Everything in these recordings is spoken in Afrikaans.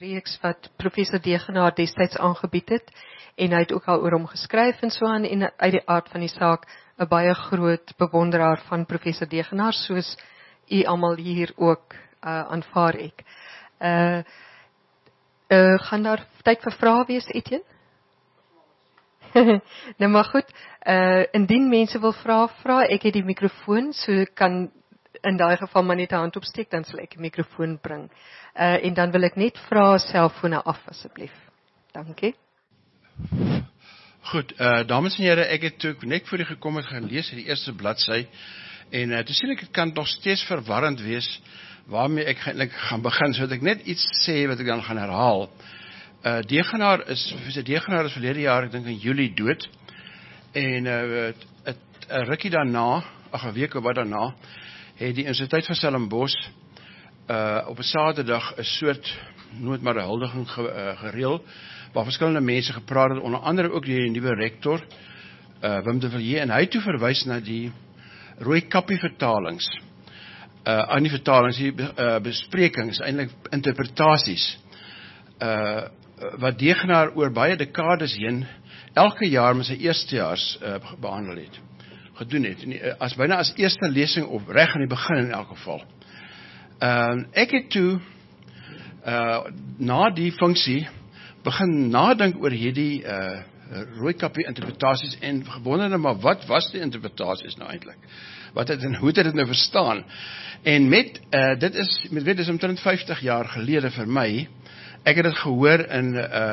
reeks wat professor Degenaar destyds aangebied het, en hy het ook al oor hom geskryf en so aan, en uit die aard van die saak, 'n baie groot bewonderaar van professor Degenaar, soos u almal hier ook aanvaar ek. Gaan daar tyd vir vrae wees, Etienne? Nou maar goed, indien mense wil vra, ek het die mikrofoon, so kan in daai geval maar net 'n hand opsteek, dan sal ek die mikrofoon bring. En dan wil ek net vra selfone af asseblief. Dankie. Goed, dames en here, ek het toe ek net voor die gekom het gelees in die eerste bladsy, en toe sien ek, het kan nog steeds verwarrend wees, waarmee ek eintlik gaan begin, so dat ek net iets sê wat ek dan gaan herhaal. Professor Degenaar is verlede jaar, ek dink in Julie dood, en 'n rukkie daarna, 'n week of wat daarna, het die Universiteit van Stellenbosch op 'n Saterdag 'n soort, nooit maar 'n huldiging gereël, waar verskillende mense gepraat het, onder andere ook die nuwe rektor, Wim de Villiers, en hy het toe verwys na die rooi kappie vertalings, aan die vertalings, die besprekings, eintlik interpretasies, wat Degenaar oor baie dekades heen, elke jaar met sy eerstejaars behandel het, gedoen het, byna as eerste lesing op reg aan die begin in elk geval. Ek het toe, na die funksie, begin nadink oor hierdie rooikappie interpretasies, en gewonderde, maar wat was die interpretasies nou eintlik? Hoe het dit nou verstaan? En dit is omtrent 50 jaar gelede vir my. Ek het dit gehoor in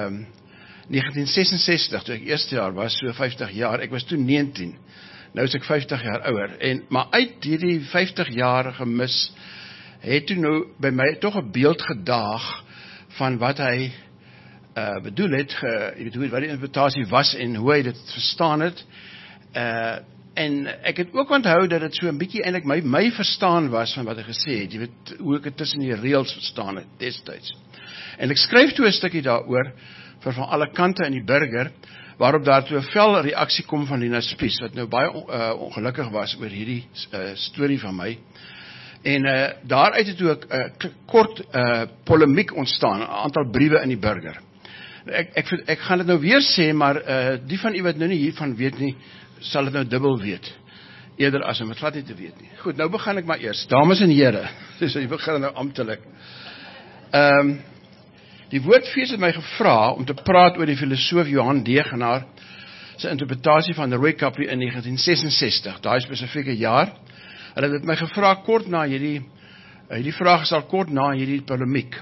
1966, toe ek eerste jaar was, so 50 jaar, ek was toen 19, nou is ek 50 jaar ouer, maar uit hierdie 50 jaar gemis, het toe nou by my toch 'n beeld gedaag, van wat hy bedoel het, wat die interpretatie was, en hoe hy dit verstaan het, en ek het ook onthou, dat het so 'n bietjie eintlik my verstaan was, van wat hy gesê het, jy weet, hoe ek het tussen die reëls verstaan het, destyds. En ek skryf toe 'n stukkie daaroor, vir van alle kante in die Burger, waarop daar toe 'n fel reaksie kom van Lina Spies, wat nou baie ongelukkig was oor hierdie storie van my. En daaruit het toe 'n kort polemiek ontstaan, 'n aantal briewe in die Burger. Ek gaan dit nou weer sê, maar die van u wat nou nie hiervan weet nie, sal dit nou dubbel weet, eerder as om het glad nie te weet nie. Goed, nou begin ek maar eers. Dames en here, dus jy begin nou amptelik. Die Woordfees het my gevra om te praat oor die filosoof Johan Degenaar se interpretasie van die rooikappie in 1966, daai spesifieke jaar. Hulle het my gevra kort na hierdie vraag is al kort na hierdie polemiek.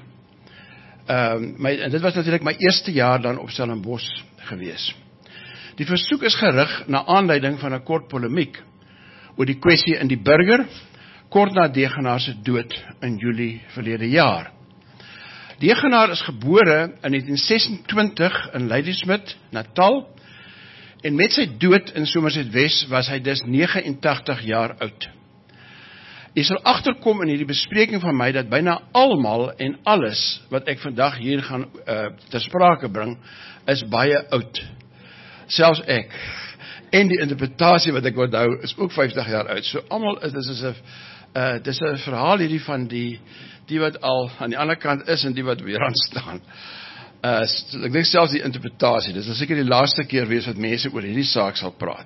En dit was natuurlik my eerste jaar dan op Stellenbosch gewees. Die versoek is gerig na aanleiding van 'n kort polemiek oor die kwessie in die Burger, kort na Degenaar se dood in Julie verlede jaar. Degenaar is gebore in 1926 in Ladysmith, Natal, en met sy dood in Somerset West was hy dus 89 jaar oud. Jy sal agterkom in hierdie bespreking van my, dat byna almal en alles wat ek vandag hier gaan ter sprake bring, is baie oud. Selfs ek. En die interpretasie wat ek onthou, is ook 50 jaar oud. So almal, dit is 'n verhaal hierdie van die wat al aan die ander kant is, en die wat weer aan staan. Ek dink selfs die interpretasie, dit sal seker die laaste keer wees wat mense oor hierdie saak sal praat.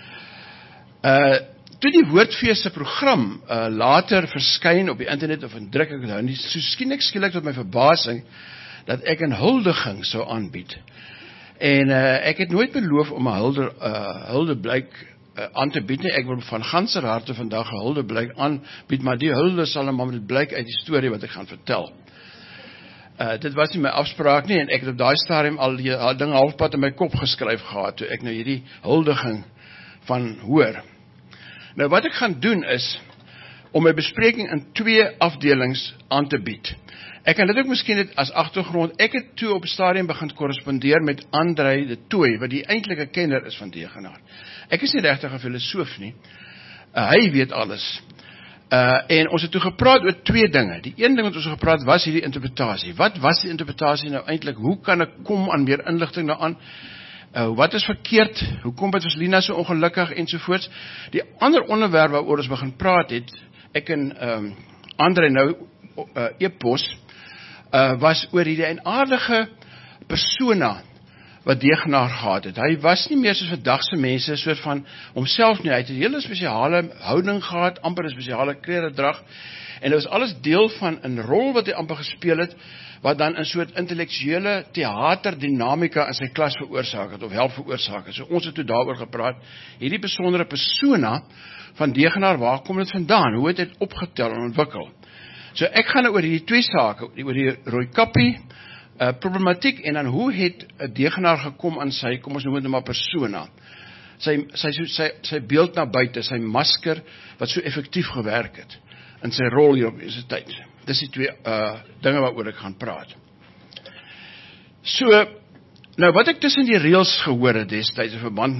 Toe die Woordfees se program later verskyn op die internet of in druk, so skielik tot my verbasing, dat ek 'n huldiging sou aanbied. En ek het nooit beloof om 'n huldeblyk aan te bied nie. Ek wil van ganser harte vandag 'n huldeblyk aanbied, maar die hulde sal maar met blyk uit die storie wat ek gaan vertel. Dit was nie my afspraak nie, en ek het op daai stadium al die dinge halfpad in my kop geskryf gehad, toe ek nou hierdie huldiging van hoor. Nou wat ek gaan doen is, om my bespreking in 2 afdelings aan te bied. Ek kan dit ook miskien net as agtergrond, ek het toe op stadium begin korrespondeer met André de Tooy, wat die eintlike kenner is van Degenaar. Ek is nie regtig 'n filosoof nie, hy weet alles. En ons het toe gepraat oor 2 dinge. Die een ding wat ons gepraat was hierdie interpretasie. Wat was die interpretasie nou eintlik? Hoe kan ek kom aan meer inligting daaraan? Wat is verkeerd? Hoekom was Lina so ongelukkig ensovoorts? Die ander onderwerp waaroor ons begin praat het, ek en André nou e-pos, was oor die eienaardige persona wat Degenaar gehad het. Hy was nie meer soos vandagse mense, soort van homself nie, hy het 'n hele spesiale houding gehad, amper 'n spesiale kleredrag, en dit was alles deel van 'n rol wat hy amper gespeel het, wat dan 'n soort intellektuele theaterdinamika in sy klas veroorsaak het, of help veroorsaak het. So ons het toe daaroor gepraat, hierdie besondere persona van Degenaar, waar kom dit vandaan? Hoe het dit opgetel en ontwikkel? So ek gaan nou oor hierdie twee sake, oor die Roy Kappie problematiek, en dan hoe het Degenaar gekom aan sy, kom ons noem dit maar persona, sy beeld na buite, sy masker, wat so effektief gewerk het, in sy rol hier op deze tyd. Dis die twee dinge waaroor ek gaan praat. So, nou wat ek tussen die reëls gehoor het destyds in verband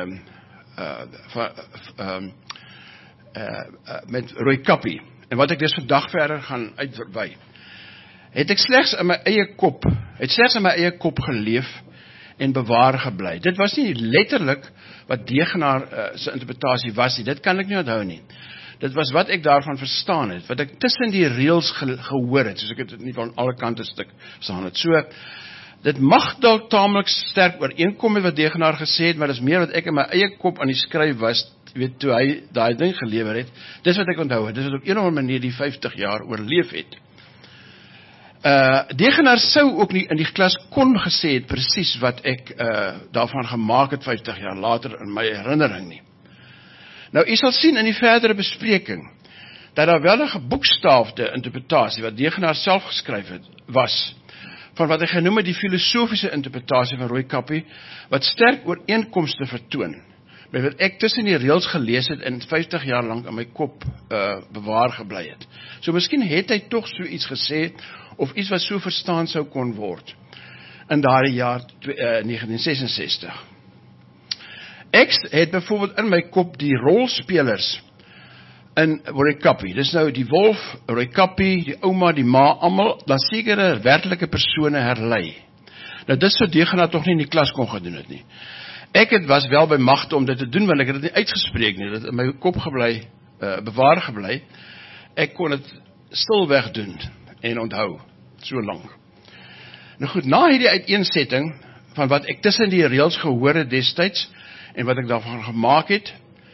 met Roy Kappie, en wat ek dus vandag verder gaan uitwy, het slegs in my eie kop geleef en bewaar gebly. Dit was nie letterlik wat Degenaar sy interpretasie was nie, dit kan ek nie onthou nie. Dit was wat ek daarvan verstaan het, wat ek tussen die reëls gehoor het, soos ek het nie van alle kante stuk verstaan het. So, dit mag dalk taamlik sterk ooreenkom met wat Degenaar gesê het, maar dit is meer wat ek in my eie kop aan die skryf was, toe hy daai ding gelewer het. Dis wat ek onthou het, dis wat op een of ander manier die 50 jaar oorleef het. Degenaar sou ook nie in die klas kon gesê het presies wat ek daarvan gemaak het 50 jaar later in my herinnering nie. Nou, u sal sien in die verdere bespreking, dat daar wel 'n geboekstaafde interpretasie, wat Degenaar self geskryf het, was, van wat hy genoem het die filosofiese interpretasie van Roy Kappie, wat sterk ooreenkomste vertoon, met wat ek tussen die reëls gelees het en 50 jaar lang in my kop bewaar gebly het. So miskien het hy toch so iets gesê, of iets wat so verstaan sou kon word, in daardie jaar 1966. Ek het byvoorbeeld in my kop die rolspelers in Roy Kappie, dis nou die wolf, Roy Kappie, die ouma, die ma, almal, dan sekere werklike persone herlei. Nou dis sou Degenaar toch nie in die klas kon gedoen het nie. Ek was wel by magte om dit te doen, want ek het dit nie uitgespreek nie, dit het in my kop bewaar gebly. Ek kon dit stilweg doen en onthou, so lang. Nou goed, na hierdie uiteensetting van wat ek tussen die reëls gehoor het destyds, en wat ek daarvan gemaak het,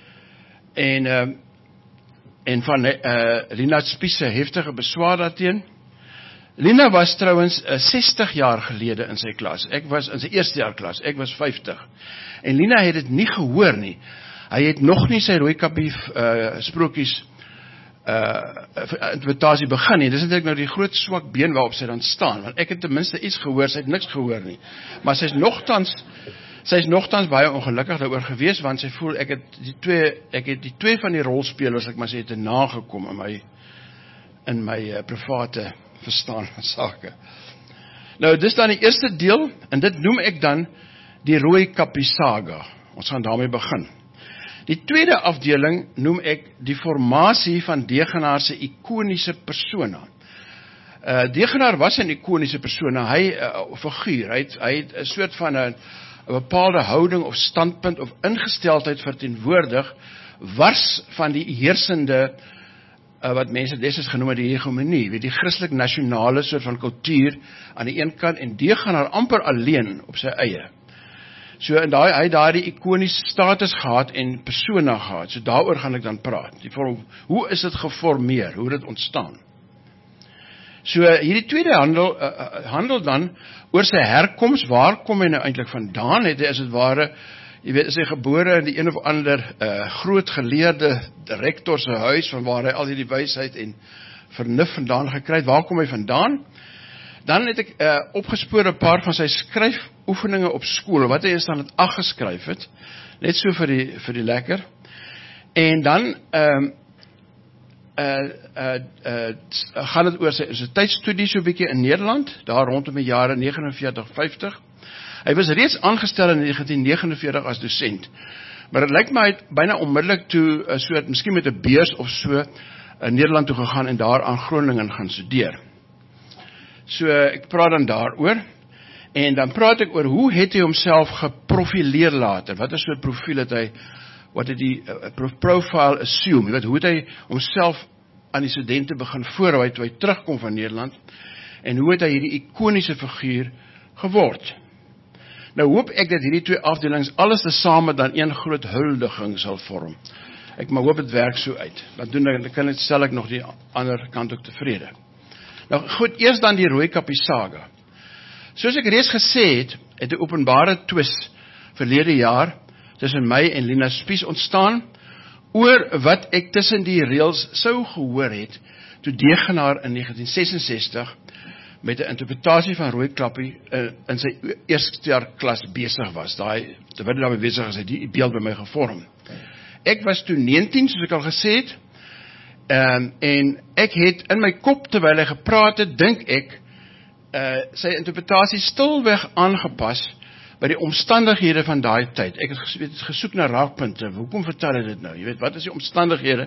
en van Lina Spies se heftige beswaar daarteen. Lina was trouwens 60 jaar gelede in sy klas, ek was in sy eerste jaar klas, ek was 50, en Lina het dit nie gehoor nie, hy het nog nie sy Roy Kappie sprokies interpretasie begin nie. Dis eintlik nou die groot swak been waarop sy dan staan, want ek het ten minste iets gehoor, sy het niks gehoor nie, maar sy is nogtans baie ongelukkig daaroor gewees, want sy voel ek het die twee van die rolspelers, ek maar sê, te nagekom in my private verstaan van sake. Nou, dis dan die eerste deel, en dit noem ek dan die Roy Kappie saga. Ons gaan daarmee begin. Die tweede afdeling noem ek die formasie van Degenaar se ikoniese persona. Degenaar was 'n ikoniese persona, hy figuur, hy het 'n soort van 'n bepaalde houding of standpunt of ingesteldheid verteenwoordig, wars van die heersende, wat mense destyds genoem het die hegemonie, die christelik-nasionale soort van kultuur aan die een kant, en Degenaar amper alleen op sy eie. So, en hy het daardie ikoniese status gehad en persona gehad, so daaroor gaan ek dan praat. Hoe is dit geformeer, hoe het dit ontstaan? So, hierdie tweede handel dan oor sy herkoms, waar kom hy nou eintlik vandaan, het hy as het ware, jy weet, is hy gebore in die een of ander groot geleerde rektor se huis, van waar hy al die wysheid en vernuf vandaan gekry het, waar kom hy vandaan? Dan het ek opgespoor 'n paar van sy skryfoefeninge op skool, wat hy eens dan het geskryf het, net so vir die lekker, en dan gaan het oor sy tydstudie so 'n bietjie in Nederland, daar rondom die jare 49-50. Hy was reeds aangestel in 1949 as dosent, maar het lyk my hy het byna onmiddellik toe, miskien met 'n beurs of so, in Nederland toe gegaan en daar aan Groningen gaan studeer. So, ek praat dan daaroor, en dan praat ek oor hoe het hy homself geprofileer later, wat is soort profiel het hy, wat het die profile assume, hoe het hy homself aan die studente begin voorhou, toe hy terugkom van Nederland, en hoe het hy hierdie ikoniese figuur geword? Nou hoop ek dat hierdie twee afdelings alles tesame dan een groot huldiging sal vorm. Ek maar hoop het werk so uit. Wat doen ek, dan stel ek nog die ander kant ook tevrede. Nou goed, eers dan die Rooikappie saga. Soos ek reeds gesê het, het 'n openbare twist verlede jaar tussen my en Lina Spies ontstaan oor wat ek tussen die reëls sou gehoor het toe Degenaar in 1966 met 'n interpretasie van Rooikappie in sy eerste jaar klas besig was. Terwyl hy daarmee besig is, het die beeld by my gevorm. Ek was toe 19, soos ek al gesê het, en ek het in my kop, terwyl hy gepraat het, dink ek, sy interpretasie stilweg aangepas by die omstandighede van daai tyd. Ek het gesoek na raakpunte. Hoekom vertel hy dit nou? Jy weet, wat is die omstandighede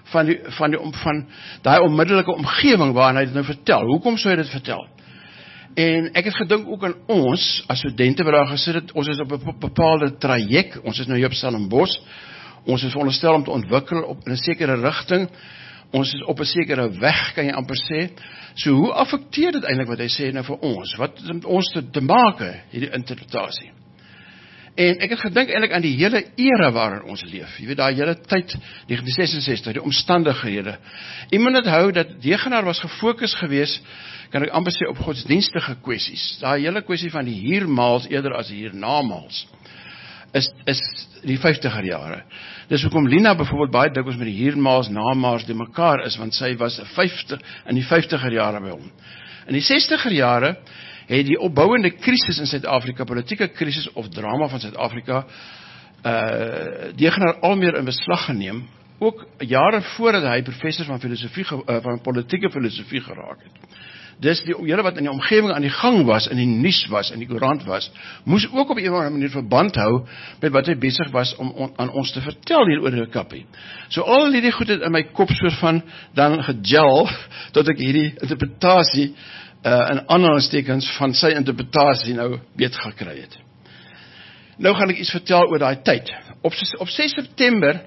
van daai onmiddellike omgewing waarin hy dit nou vertel? Hoekom sou hy dit vertel? En ek het gedink ook aan ons, as studente wat daar gesit het, ons is op 'n bepaalde traject, ons is nou hier op Stellenbosch, ons is veronderstel om te ontwikkel in 'n sekere rigting, ons is op 'n sekere weg, kan jy amper sê. So hoe affekteer dit eintlik wat hy sê nou vir ons? Wat is met ons te maak, hierdie interpretasie? En ek het gedink eintlik aan die hele era waarin ons leef. Jy weet, daai hele tyd, 1966, die omstandighede. Iemand het hou dat Degenaar was gefokus geweest, kan ek amper sê, op godsdienstige kwessies. Daai hele kwessie van die hiermaals eerder as die hiernamaals is die 50er jare. Dis hoekom Lina byvoorbeeld baie dikwels met die hiermaals, namaals die mekaar is, want sy was in die 50er jare by hom. In die 60er jare het die opbouende krisis in Suid-Afrika, politieke krisis of drama van Suid-Afrika, Degenaar al meer in beslag geneem, ook jare voordat hy professor van politieke filosofie geraak het. Dus die hele wat in die omgewing aan die gang was, in die nuus was, in die koerant was, moes ook op 'n of ander manier verband hou met wat hy besig was om aan ons te vertel hier oor Rooikappie. So al hierdie goed het in my kop soort van dan gegel, tot ek hierdie interpretasie in aanhalingstekens van sy interpretasie nou weet gekry het. Nou gaan ek iets vertel oor daai tyd. Op 6 September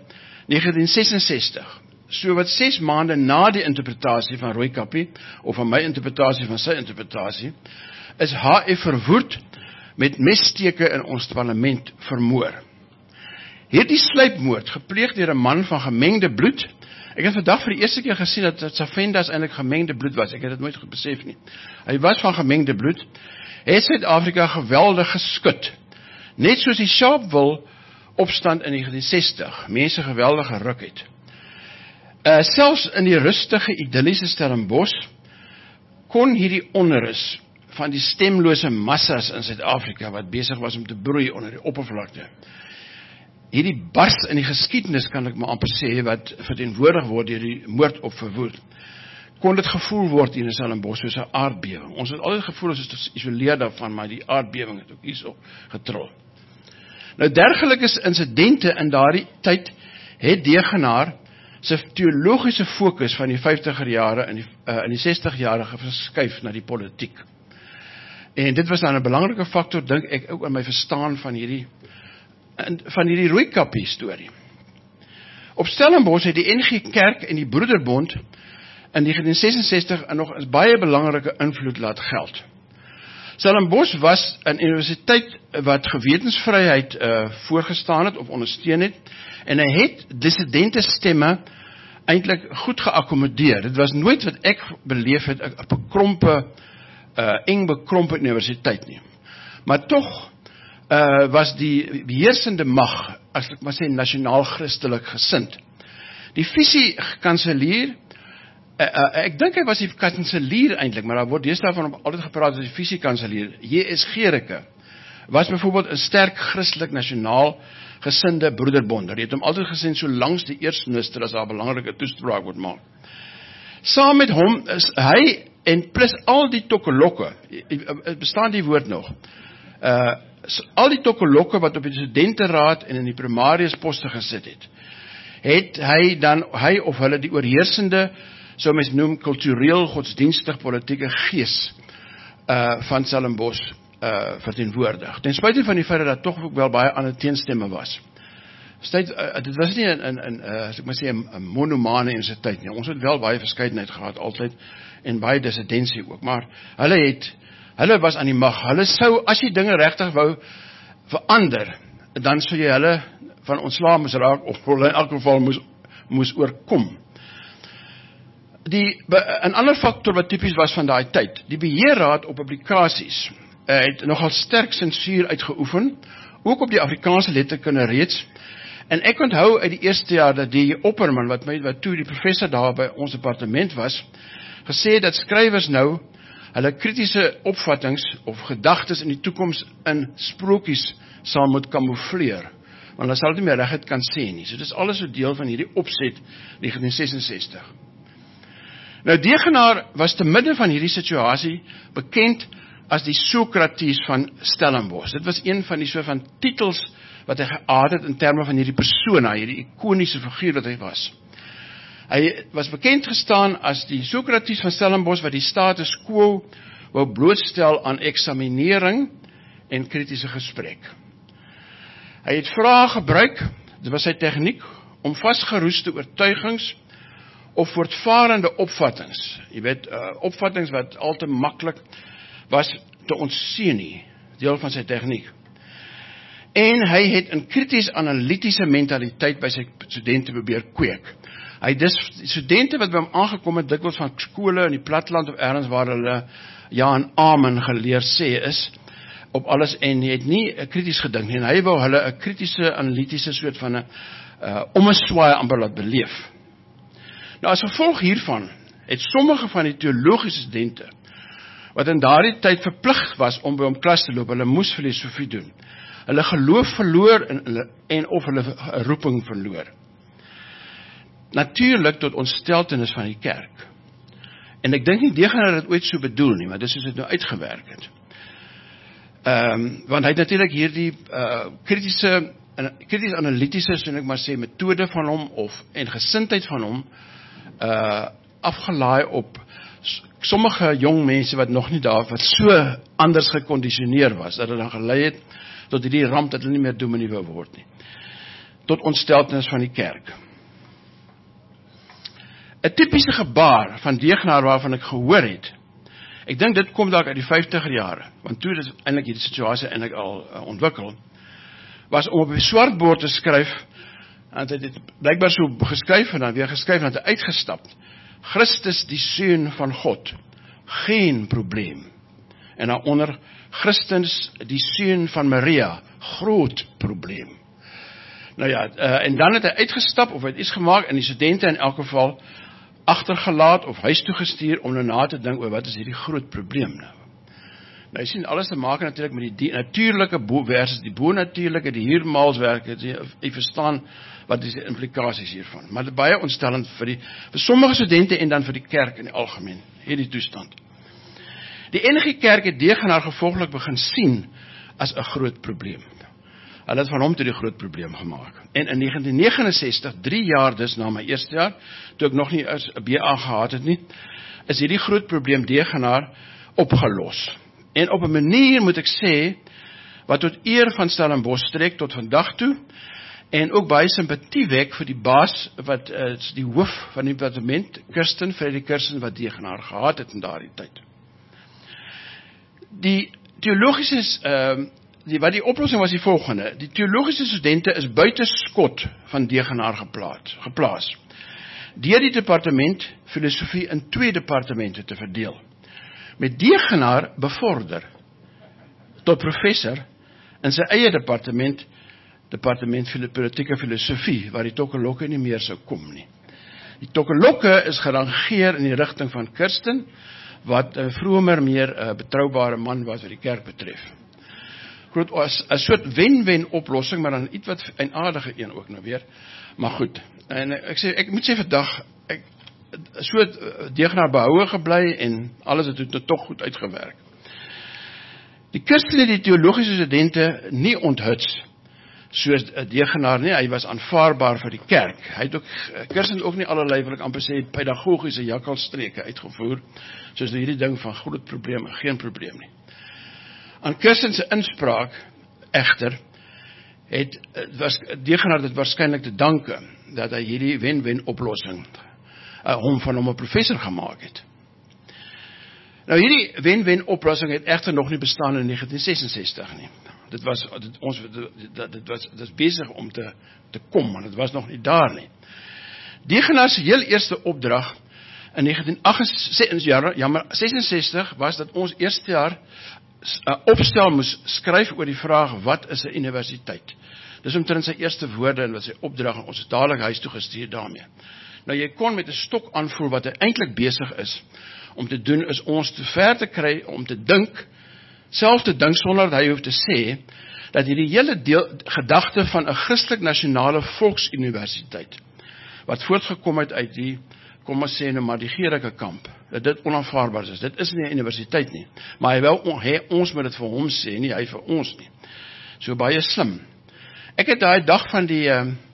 1966, so wat 6 maande na die interpretasie van Rooikappie, of van my interpretasie van sy interpretasie, is HF Verwoerd met messteke in ons parlement vermoor. Hierdie sluipmoord, gepleeg deur 'n man van gemengde bloed. Ek het vandag vir die eerste keer gesien dat Savendas eintlik gemengde bloed was. Ek het dit nooit besef nie. Hy was van gemengde bloed. Het Suid-Afrika geweldig geskut. Net soos die Sharpeville opstand in 1960 mense geweldig geruk het. Selfs in die rustige, idylliese Stellenbosch kon hierdie onrus van die stemlose massas in Suid-Afrika wat besig was om te broei onder die oppervlakte. Hierdie bars in die geskiedenis, kan ek maar amper sê, wat verteenwoordig word deur die moord op Verwoerd, kon dit gevoel word hier in Stellenbosch soos 'n aardbewing. Ons het altyd gevoel ons is geïsoleer daarvan, maar die aardbewing het ook hierso getrol. Nou dergelike insidente in daardie tyd het Degenaar sy teologiese fokus van die 50er jare in die 60 jarige verskuif na die politiek. En dit was dan 'n belangrike faktor, dink ek, ook in my verstaan van hierdie Rooikappie storie. Op Stellenbosch het die NG Kerk en die Broederbond in 1966 nog 'n baie belangrike invloed laat geld. Stellenbosch was 'n universiteit wat gewetensvryheid voorgestaan het of ondersteun het, en hy het dissidente stemme eintlik goed geakkommodeer. Dit was nooit wat ek beleef het 'n bekrompe, eng bekrompe universiteit nie. Maar tog was die beheersende mag, as ek maar sê, nasionaal christelik gesind. Die visie-kanselier, ek dink hy was die kanselier eintlik, maar daar word deesdae van altyd gepraat as die visie-kanselier, J.S. Gericke, was byvoorbeeld 'n sterk christelik nasionaal gesinde broederbonder. Die het hom altyd gesien so langs die eerstminister as daar 'n belangrike toespraak word maak. Saam met hom is hy, en plus al die tokkelokke, bestaan die woord nog, al die tokkelokke wat op die studenteraad en in die primarius poste gesit het hy of hulle die oorheersende, sou mens noem, kultureel, godsdienstig, politieke gees van Stellenbosch verteenwoordig. Ten spyte van die feit dat daar tog ook wel baie ander teenstemme was. Dit was nie as ek maar sê 'n monomane universiteit nie. Ons het wel baie verskeidenheid gehad altyd, en baie dissidensie ook, maar hulle was aan die mag. Hulle sou, as jy dinge regtig wou verander, dan sou jy hulle van ontslae moes raak, of hulle in elk geval moes oorkom. Een ander factor wat typies was van daai tyd, die beheerraad op publikasies, het nogal sterk sensuur uitgeoefen, ook op die Afrikaanse letterkunde reeds, en ek onthou uit die eerste jaar dat die Opperman, wat toe die professor daar by ons departement was, gesê dat skrywers nou hulle kritiese opvattings of gedagtes in die toekoms in sprokies sal moet kamoufleer, want hulle sal dit nie meer reguit kan sê nie. So dit is alles so deel van hierdie opset 1966. Nou Degenaar was te midde van hierdie situasie bekend as die Sokrates van Stellenbosch. Dit was een van die soort van titels wat hy gehad het in terme van hierdie persona, hierdie ikoniese figuur wat hy was. Hy was bekend gestaan as die Sokrates van Stellenbosch wat die status quo wou blootstel aan eksaminering en kritiese gesprek. Hy het vrae gebruik, dit was sy tegniek, om vasgeroeste oortuigings of voortvarende opvattings, jy weet, opvattings wat al te maklik was te ontseen nie, deel van sy tegniek. En hy het 'n krities-analitiese mentaliteit by sy studente probeer kweek. Hy dis studente wat by hom aangekom het, dikwels van skole in die platteland of ergens waar hulle ja en amen geleer sê is, op alles, en hy het nie krities gedink nie, en hy wou hulle 'n kritiese, analitiese soort van 'n ommeswaai amper laat beleef. Nou as gevolg hiervan, het sommige van die teologiese studente, wat in daardie tyd verplig was om by hom klas te loop, hulle moes filosofie doen, hulle geloof verloor en of hulle roeping verloor. Natuurlik tot ontsteltenis van die kerk. En ek dink nie Degenaar het ooit so bedoel nie, maar dis soos dit nou uitgewerk het. Want hy het natuurlik hierdie krities-analitiese, so ek maar sê, metode van hom en gesindheid van hom afgelaai op sommige jong mense wat nog nie daar, wat so anders gekondisioneer was, dat het dan gelei het tot die ramp dat hulle nie meer dominee wou word nie. Tot ontsteltenis van die kerk. 'n Typiese gebaar van Degenaar waarvan ek gehoor het, ek dink dit kom dalk uit die 50er jare, want toe is eintlik hierdie situasie eintlik al ontwikkel, was om op 'n swartbord te skryf, en hy het dit blykbaar so geskryf en dan weer geskryf en dan uitgestap. Christus die Seun van God, geen probleem. En daaronder, Christus die Seun van Maria, groot probleem. Nou ja, en dan het hy uitgestap of het iets gemaak en die studente in elk geval agtergelaat of huis toe gestuur om nou na te dink oor wat is hierdie groot probleem nou. Nou jy sien, alles te maak natuurlik met die natuurlike versus die bonatuurlike, die hiermaalswerke, jy verstaan wat is die implikasies hiervan. Maar dit is baie ontstellend vir sommige studente en dan vir die kerk in die algemeen, hierdie toestand. Die NG Kerk het Degenaar gevolglik begin sien as 'n groot probleem. Hulle het van hom toe die groot probleem gemaak. En in 1969, 3 jaar dus na my eerste jaar, toe ek nog nie as 'n BA gehad het nie, is hierdie groot probleem Degenaar opgelos. En op 'n manier, moet ek sê, wat tot eer van Stellenbosch strek tot vandag toe, en ook baie simpatie wek vir die baas, wat die hoof van die departement, Freddy Kirsten, wat Degenaar gehad het in daardie tyd. Die teologische, wat die oplossing was die volgende, die teologische studente is buite skot van Degenaar geplaas, deur die departement filosofie in 2 departemente te verdeel, met Degenaar bevorder tot professor in sy eie departement politieke filosofie, waar die Tokkelokke nie meer sou kom nie. Die Tokkelokke is gerangeer in die rigting van Kirsten, wat vroeger meer betroubare man was wat die kerk betref. Goed, as 'n soort wen-wen oplossing, maar dan iets wat eienaardige een ook nou weer. Maar goed, en ek moet sê vandag, so Degenaar behoue gebly en alles het tog goed uitgewerk. Die Kirsten het die teologiese studente nie onthuts, soos Degenaar nie, hy was aanvaarbaar vir die kerk. Hy het ook, Kirsten ook nie allerlei, wil ek amper sê, pedagogiese jakkalstreke uitgevoer, soos hierdie ding van groot probleem en geen probleem nie. Aan Kirsten se inspraak, egter, was Degenaar dit waarskynlik te danke, dat hy hierdie wen-wen oplossing, van hom 'n professor gemaak het. Nou hierdie wen-wen oplossing het egter nog nie bestaan in 1966 nie. Dit was besig om te kom, maar dit was nog nie daar nie. Degenaar se heel eerste opdrag in 1966 was dat ons eerste jaar opstel moes skryf oor die vraag, wat is 'n universiteit? Dis omtrent sy eerste woorde en wat sy opdrag en ons is dadelik huis toe gestuur daarmee. Nou jy kon met 'n stok aanvoel wat hy eintlik besig is om te doen, is ons te ver te kry om te dink, self te dink sonder dat hy hoef te sê, dat hierdie hele gedagte van 'n Christelik nasionale volksuniversiteit, wat voortgekom het uit die, kom ons sê nou maar die Gericke kamp, dat dit onaanvaarbaar is. Dit is nie 'n universiteit nie, maar hy wil ons moet dit vir hom sê, nie hy vir ons nie. So baie slim. Ek het daai dag van die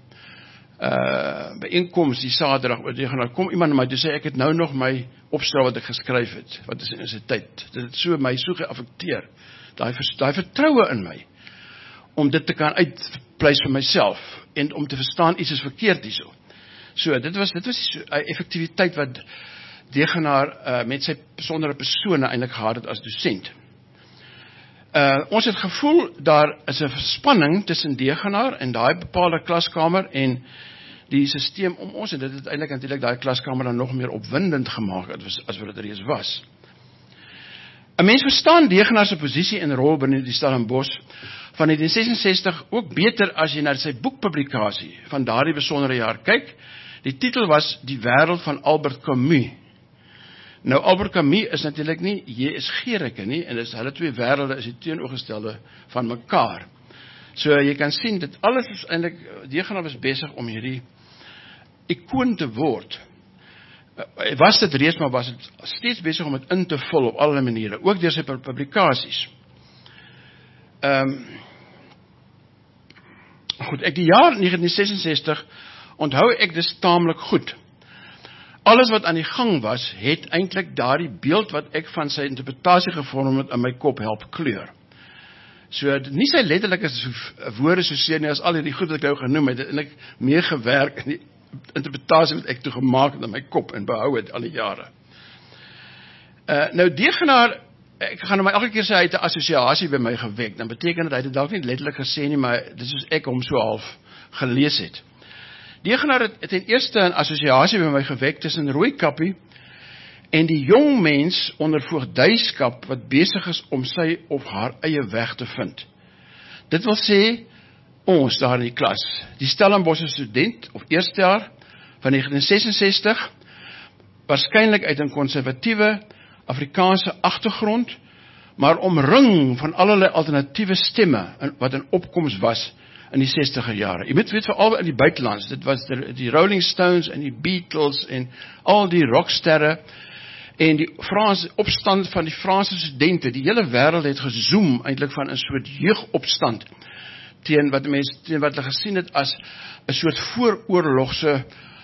byeenkoms, die Saterdag, kom iemand na my toe sê, ek het nou nog my opstel wat ek geskryf het, wat is 'n universiteit. Dit het my so geaffekteer, daai vertroue in my, om dit te kan uitpleis vir myself, en om te verstaan, iets is verkeerd hierso. So, dit was die effektiwiteit wat Degenaar met sy besondere persone eintlik gehad het as dosent. Ons het gevoel, daar is 'n spanning tussen Degenaar en daai bepaalde klaskamer en die stelsel om ons, en dit het eintlik natuurlik daai klaskamer dan nog meer opwindend gemaak as wat dit reeds was. 'n Mens verstaan Degenaar se posisie en rol binne die Stellenbosch van 1966 ook beter as jy na sy boekpublikasie van daardie besondere jaar kyk. Die titel was Die Wêreld van Albert Camus. Nou Albert Camus is natuurlik nie J.S. Gericke nie, en hulle twee wêrelde is die teenoorgestelde van mekaar. So jy kan sien, dit alles is eintlik, Degenaar was besig om hierdie ikoon te word. Was dit reeds, maar was dit steeds besig om dit in te vul op allerlei maniere, ook deur sy publikasies. Goed, die jaar 1966 onthou ek dis taamlik goed. Alles wat aan die gang was, het eintlik daardie beeld wat ek van sy interpretasie gevorm het in my kop help kleur. So, nie sy letterlike woorde so seer nie, as al die goed wat ek nou genoem het, en ek meegewerk in die interpretasie wat ek toe gemaak het in my kop en behou het al die jare. Nou Degenaar, ek gaan nou elke keer sê, hy het 'n assosiasie by my gewek, dan beteken dit, hy het dit dalk nie letterlik gesê nie, maar dit is soos ek hom so half gelees het. Degenaar het ten eerste 'n assosiasie by my gewek tussen Rooikappie en die jong mens onder voogdyskap wat besig is om sy of haar eie weg te vind. Dit wil sê, ons daar in die klas, die Stellenbosch student of eerstejaar van 1966, waarskynlik uit 'n konservatiewe Afrikaanse agtergrond, maar omring van allerlei alternatiewe stemme wat in opkoms was in die 60er jare. Jy weet veral in die buitelands, dit was die Rolling Stones en die Beatles en al die rocksterre en die opstand van die Franse studente, die hele wêreld het gezoom eintlik van 'n soort jeugopstand teen wat hulle gesien het as 'n soort vooroorlogse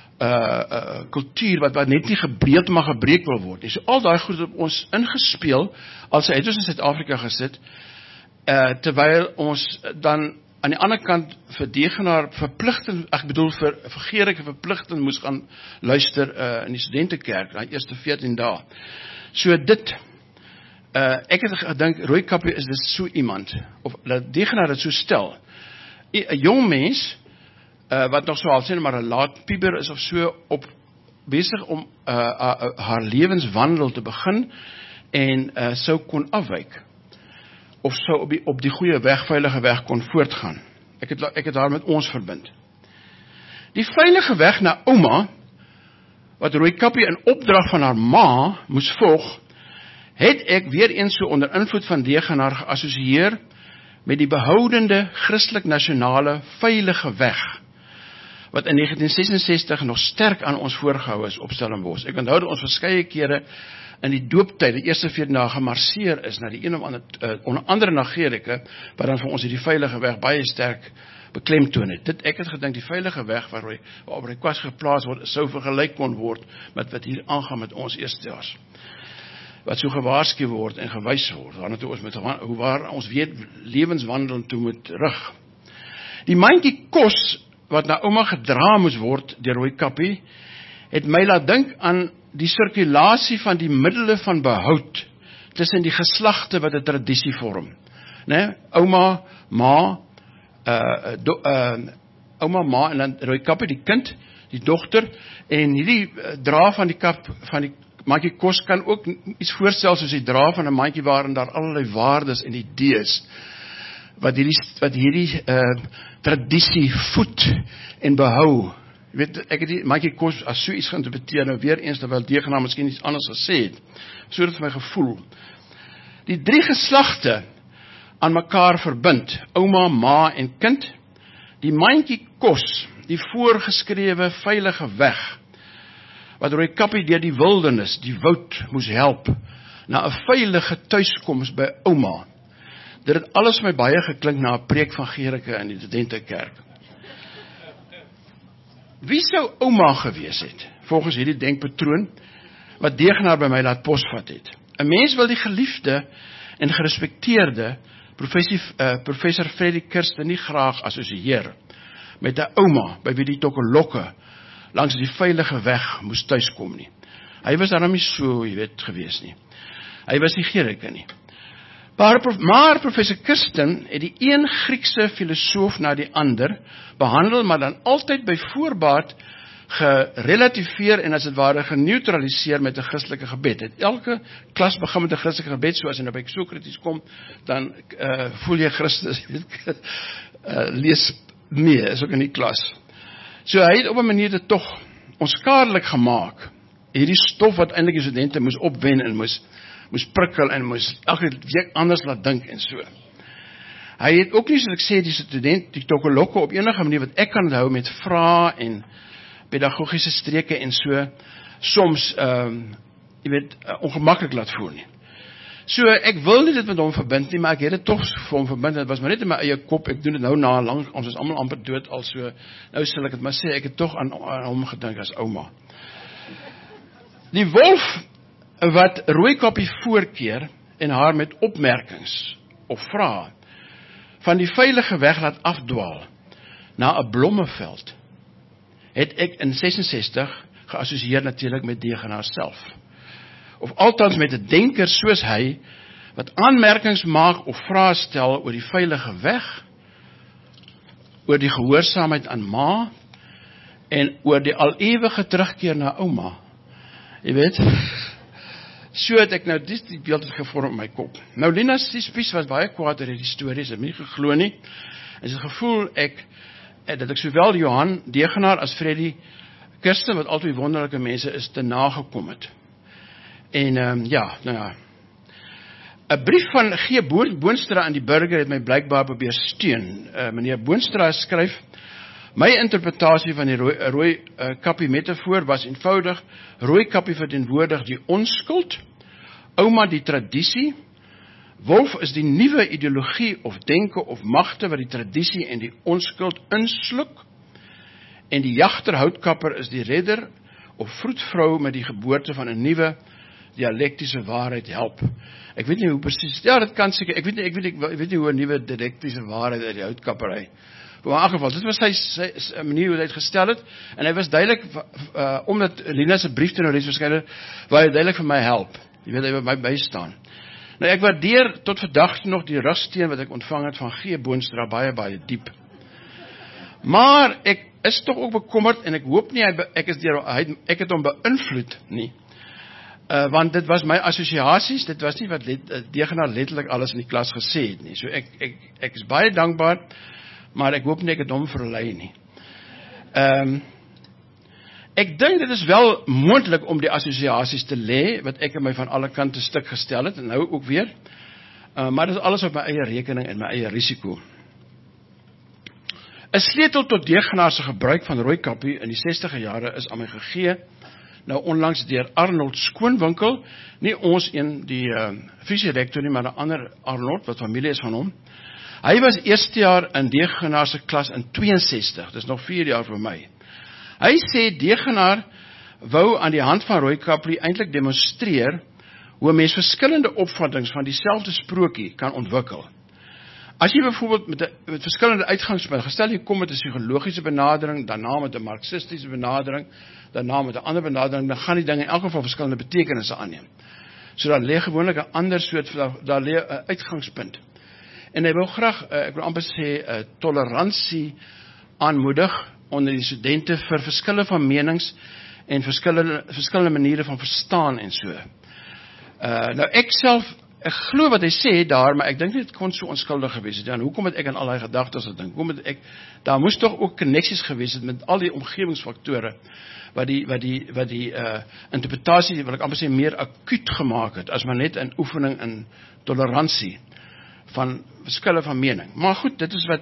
kultuur wat net nie gebreek maar gebreek wil word nie. So al daai goed op ons ingespeel, as hy het ons in Suid-Afrika gesit, terwyl ons dan aan die ander kant vir Degenaar verpligtend, vir Gericke verpligtend moes gaan luister in die studentekerk, die eerste 14 dae. So dit, ek het gedink, Rooikappie is dit so iemand, of dat Degenaar dit so stel, 'n jong mens, wat nog so half sê, maar 'n laat puber is of so, besig om haar lewenswandel te begin, en sou kon afwyk, of sou op die goeie weg, veilige weg kon voortgaan. Ek het daar met ons verbind. Die veilige weg na ouma, wat Rooikappie in opdrag van haar ma moes volg, het ek weer eens so onder invloed van Degenaar geassosieer met die behoudende Christelik nasionale veilige weg, wat in 1966 nog sterk aan ons voorgehou is op Stellenbosch. Ek onthou dat ons verskeie kere in die dooptyd, die eerste 4 dae gemarseer is na die een of ander, onder andere na Gericke, wat dan vir ons die veilige weg baie sterk beklemtoon het. Ek het gedink, die veilige weg waarop hy kwas geplaas word, sou vergelyk kon word met wat hier aangaan met ons eerstejaars, wat so gewaarsku word en gewys word, waar ons weet lewenswandel toe moet rig. Die mandjie kos wat na ouma gedra moes word deur Rooikappie, het my laat dink aan die sirkulasie van die middele van behoud tussen die geslagte wat 'n tradisie vorm. Né? Ouma, ma, ouma, ma en dan Rooikappie, die kind, die dogter, en hierdie dra van die kap van die mandjie kos kan ook iets voorstel soos die dra van 'n mandjie waarin daar allerlei waardes en idees wat hierdie tradisie voed en behou. Jy weet, ek het die mandjie kos as so iets geïnterpreteer, nou weer eens terwyl Degenaar miskien iets anders gesê het. So dit vir my gevoel. Die 3 geslagte aan mekaar verbind, ouma, ma en kind, die mandjie kos, die voorgeskrewe veilige weg, wat Rooikappie deur die wildernis, die woud moes help, na 'n veilige tuiskoms by ouma. Dit het alles vir my baie geklink na 'n preek van Gericke in die Studentekerk. Wie sou ouma gewees het, volgens hierdie denkpatroon, wat Degenaar by my laat posvat het? 'n Mens wil die geliefde en gerespekteerde professor Freddie Kirsten nie graag assosieer met 'n ouma, by wie die tokkelokke langs die veilige weg moes tuiskom nie. Hy was daarom nie so, jy weet, gewees nie. Hy was nie Gericke nie. Maar professor Kirsten het die een Griekse filosoof na die ander behandel, maar dan altyd by voorbaat gerelativeer en as dit ware geneutraliseer met 'n Christelike gebed. Het elke klas begin met 'n Christelike gebed, so as jy nou by Sokrates kom, dan voel jy Christus, lees mee, is ook in die klas. So hy het op 'n manier dit tog onskadelik gemaak, hierdie stof wat eintlik die studente moes opwen en moes prikkel en moes elke week anders laat dink en so. Hy het ook nie, soos ek sê, die student, die tokkelokke op enige manier wat ek kan onthou met vrae en pedagogiese streke en so, soms, jy weet, ongemaklik laat voel nie. So, ek wil nie dit met hom verbind nie, maar ek het dit toch vir hom verbind, dit was maar net in my eie kop, ek doen dit nou na lang, ons is allemaal amper dood, al so, nou sal ek het maar sê, ek het toch aan hom gedink as ouma. Die wolf, wat Rooikappie voorkeer, en haar met opmerkings, of vrae, van die veilige weg laat afdwaal, na 'n blommeveld, het ek in 66 geassosieer natuurlik met Degenaar self. Of althans met 'n denker soos hy, wat aanmerkings maak of vrae stel oor die veilige weg, oor die gehoorsaamheid aan ma, en oor die al-ewige terugkeer na ouma. Jy weet, so het ek nou die beeld het gevorm in my kop. Nou Lina Spies was baie kwaad oor die stories, het my nie geglo nie, en sy het gevoel dat ek sowel Johan Degenaar as Freddie Kirsten, wat altyd wonderlike mense is, te nagekom het. En ja, nou ja, 'n brief van G. Boonstra aan die burger het my blykbaar probeer steun. Meneer Boonstra skryf, my interpretasie van die Rooikappie metafoor was eenvoudig, Rooikappie verteenwoordig die onskuld, ouma die tradisie, wolf is die nuwe ideologie of denke of magte wat die tradisie en die onskuld insluk, en die jagter Houtkapper is die redder of vroedvrou met die geboorte van 'n nuwe dialektiese waarheid help. Ek weet nie hoe presies, ja, dit kan seker, ek weet nie hoe 'n nuwe dialektiese waarheid uit die Houtkappery. Maar in elk geval, dit was sy manier hoe hy het gestel het, en hy was duidelik, omdat Lina se brief toe nou reeds verskyn het, wou hy duidelik vir my help. Jy weet, hy wil my bystaan. Nou, ek waardeer tot vandag nog die rugsteen wat ek ontvang het van G. Boonstra baie, baie diep. Maar ek is toch ook bekommerd, en ek hoop nie, ek het hom beïnvloed nie. Want dit was my assosiasies, dit was nie wat Degenaar letterlik alles in die klas gesê het nie. So ek is baie dankbaar, maar ek hoop nie ek het hom verlei nie. Ek dink dit is wel moontlik om die assosiasies te lê, wat ek my van alle kante stuk gestel het, en nou ook weer, maar dit is alles op my eie rekening en my eie risiko. 'n Sleutel tot Degenaar se gebruik van Rooikappie in die 60e jare is aan my gegee, nou onlangs deur Arnold Skoonwinkel, nie ons een, die Friese rektor nie, maar 'n ander Arnold, wat familie is van hom. Hy was eerste jaar in Degenaar se klas in 62, dis nog 4 jaar vir my. Hy sê Degenaar wou aan die hand van Rooikappie eintlik demonstreer hoe 'n mens verskillende opvattings van dieselfde sprokie kan ontwikkel. As jy byvoorbeeld met verskillende uitgangspunte, gestel jy kom met 'n psigologiese benadering, daarna met 'n marxistiese benadering, daarna met 'n ander benadering, dan gaan die dinge in elk geval verskillende betekenisse aanneem. So daar lê gewoonlik 'n ander soort, daar lê 'n uitgangspunt. En hy wil graag, ek wil amper sê, toleransie aanmoedig onder die studente vir verskille van menings en verskillende maniere van verstaan en so. Nou ek glo wat hy sê daar, maar ek dink nie dit kon so onskuldig gewees het. En hoekom het ek aan al die gedagtes gedink? Hoekom het ek, daar moes tog ook konneksies gewees het met al die omgewingsfaktore wat die interpretasie, wil ek amper sê, meer akuut gemaak het, as maar net 'n oefening in toleransie van verskille van mening. Maar goed, dit is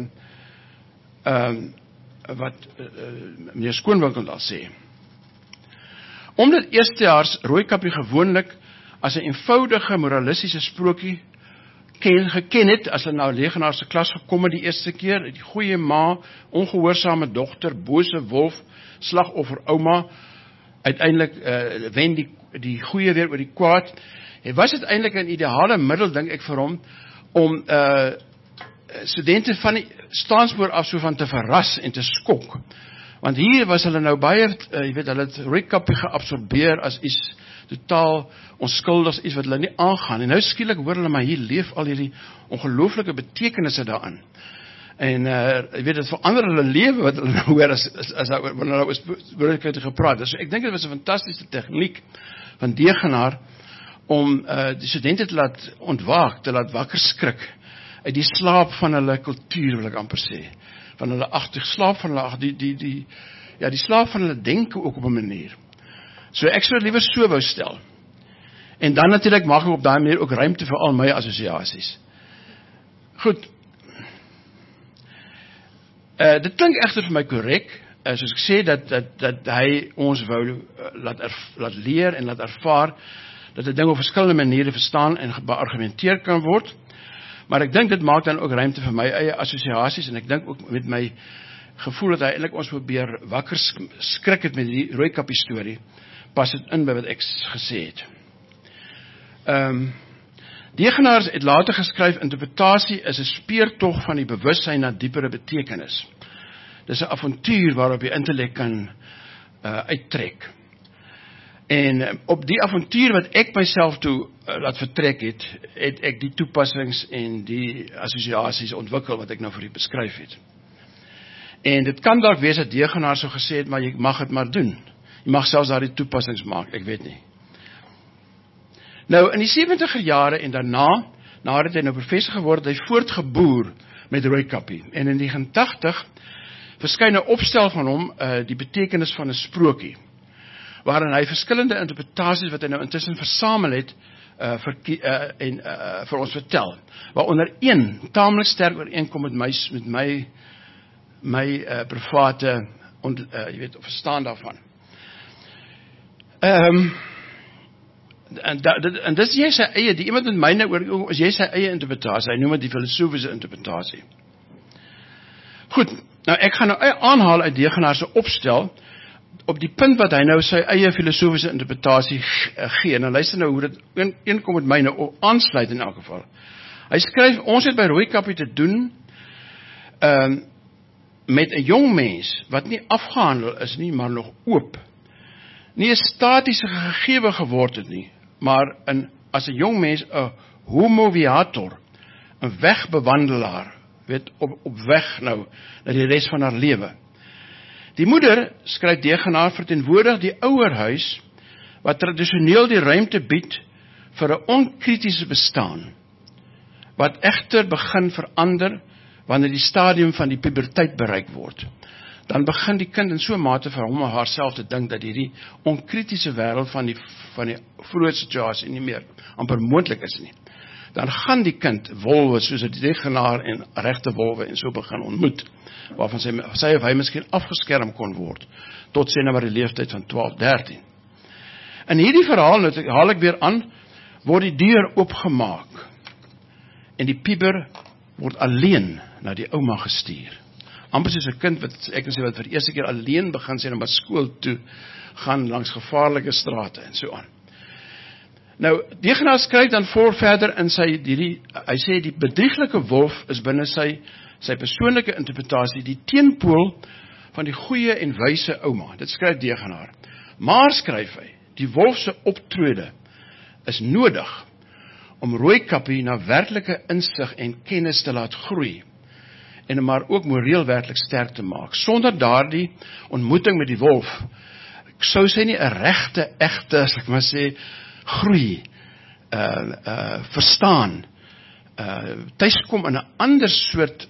wat meneer Skoonwinkel daar sê. Omdat eerstejaars Rooikappie gewoonlik as 'n eenvoudige moralistiese sprokie geken het, as hulle nou Legenaar se klas gekom het die eerste keer, die goeie ma, ongehoorsame dogter, bose wolf, slagoffer ouma, uiteindelik wen die goeie weer oor die kwaad. Het was dit eintlik 'n ideale middel, dink ek, vir hom, om studente van die staanspoor af so van te verras en te skok. Want hier was hulle nou baie, hulle het Rooikappie geabsorbeer as iets totaal onskuldigs, iets wat hulle nie aangaan. En nou skielik hoor hulle, maar hier leef al hierdie ongelooflike betekenisse daarin. En dit verander hulle lewe wat hulle nou hoor as wanneer hulle oor gepraat. So ek dink dit was 'n fantastiese tegniek van Degenaar om die studente te laat ontwaak, te laat wakker skrik uit die slaap van hulle kultuur, wil ek amper sê. Van hulle slaap van hulle die slaap van hulle denke ook op 'n manier. So ek sou liewer so wou stel. En dan natuurlik maak ek op daai manier ook ruimte vir al my assosiasies. Goed. Dit klink egter vir my korrek, soos ek sê, dat hy ons wou laat leer en laat ervaar dat 'n ding op verskillende maniere verstaan en beargumenteer kan word. Maar ek dink dit maak dan ook ruimte vir my eie assosiasies, en ek dink ook met my gevoel dat hy eintlik ons probeer wakker skrik het met die Rooikappie storie, pas dit in by wat ek gesê het. Degenaar het later geskryf, interpretasie is 'n speurtog van die bewussyn na diepere betekenis. Dis 'n avontuur waarop die intellek kan uittrek. En op die avontuur wat ek myself toe laat vertrek het ek die toepassings en die assosiasies ontwikkel wat ek nou vir u beskryf het. En dit kan dalk wees dat Degenaar so gesê het, maar jy mag dit maar doen. Jy mag selfs daar die toepassings maak, ek weet nie. Nou, in die 70er jare en daarna, nadat hy nou professor geword het, hy voortgeboer met Rooikappie. En in 1980 verskyn 'n opstel van hom, die betekenis van 'n sprokie, waarin hy verskillende interpretasies wat hy nou intussen versamel het, vir ons vertel. Waaronder een taamlik sterk ooreenkom met my private verstaan daarvan. En dis jy sy eie, die iemand met my nou oor, is jy sy eie interpretasie, hy noem dit die filosofiese interpretasie. Goed, nou ek gaan nou aanhaal uit Degenaar se opstel, op die punt wat hy nou sy eie filosofiese interpretasie gee, en dan luister nou hoe dit eenkom met my nou aansluit in elk geval. Hy skryf, ons het by Rooikappie te doen, met 'n jong mens, wat nie afgehandel is nie, maar nog oop. Nie 'n statiese gegewe geword het nie, maar as 'n jong mens 'n homo viator, 'n wegbewandelaar, op weg nou, na die res van haar lewe. Die moeder, skryf Degenaar, verteenwoordig die ouerhuis, wat tradisioneel die ruimte bied vir 'n onkritiese bestaan, wat egter begin verander, wanneer die stadium van die puberteit bereik word. Dan begin die kind in so 'n mate vir hom of haarself te dink dat hierdie onkritiese wêreld van die vroeë situasie nie meer amper moontlik is nie. Dan gaan die kind wolwe soos 'n Degenaar en regte wolwe en so begin ontmoet, waarvan sy of hy miskien afgeskerm kon word, tot sê nou maar die leeftyd van 12, 13. In hierdie verhaal, nou haal ek weer aan, word die deur oopgemaak, en die puber word alleen na die ouma gestuur. Amper soos 'n kind wat vir die eerste keer alleen begin sê, om by skool toe gaan langs gevaarlike strate en so aan. Nou, Degenaar skryf dan verder in hy sê die bedrieglike wolf is binne sy persoonlike interpretasie die teenpool van die goeie en wyse ouma. Dit skryf Degenaar. Maar skryf hy, die wolf se optrede is nodig om Rooikappie na werklike insig en kennis te laat groei en maar ook moreel werklik sterk te maak. Sonder daardie ontmoeting met die wolf sou sy nie 'n regte, egte, as ek maar sê, groei, verstaan, tuiskom in 'n ander soort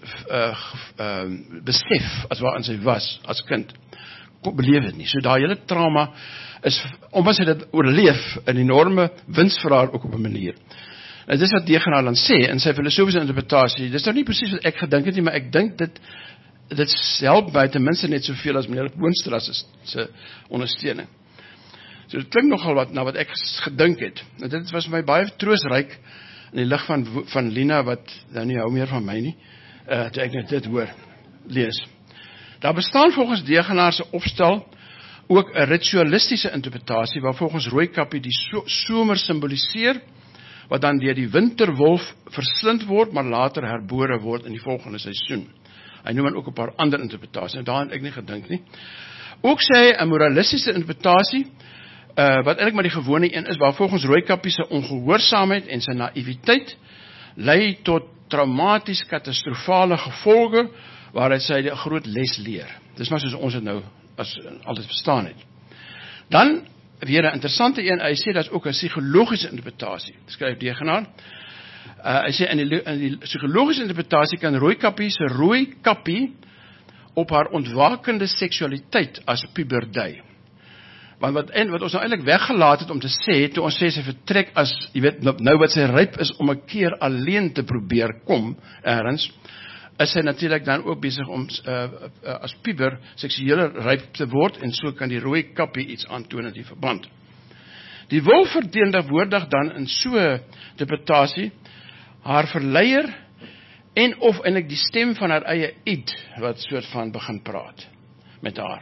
besef as waarin sy was as kind. Beleef dit nie. So daai hele trauma is, omdat sy dit oorleef, 'n enorme wins vir haar ook op 'n manier. En dis wat Degenaar dan sê in sy filosofiese interpretasie. Dis nou nie presies wat ek gedink het nie, maar ek dink dit help my ten minste net soveel as meneer Boonstras se ondersteuning. So dit klink nogal wat na wat ek gedink het. En dit was my baie troostryk in die lig van Lina, wat nou nie hou meer van my nie, toe ek net dit hoor lees. Daar bestaan volgens Degenaar se opstel ook 'n ritualistiese interpretasie waar volgens Rooikappie die somer simboliseer, wat dan deur die winterwolf verslind word, maar later herbore word in die volgende seisoen. Hy noem ook 'n paar ander interpretasies, en daar het ek nie gedink nie. Ook sê hy 'n moralistiese interpretasie, wat eintlik maar die gewone een is, waar volgens Rooikappie se ongehoorsaamheid en sy naïwiteit lei tot traumaties katastrofale gevolge, waaruit sy 'n groot les leer. Dis maar soos ons dit nou as altyd verstaan het. Dan weer 'n interessante een, hy sê dat is ook 'n psigologiese interpretasie, skryf Degenaar. Hy sê in die psigologiese interpretasie kan Rooikappie se rooi kappie op haar ontwakende seksualiteit as puber dui. Want wat ons nou eintlik weggelaat het om te sê, toe ons sê sy vertrek as, jy weet, nou wat sy ryp is om 'n keer alleen te probeer kom, ergens, is sy natuurlik dan ook besig om as puber seksuele ryp te word, en so kan die rooi kappie iets aantoon in die verband. Die wolf verteenwoordig dan in so 'n interpretasie haar verleier en of eintlik die stem van haar eie id, wat soort van begin praat met haar.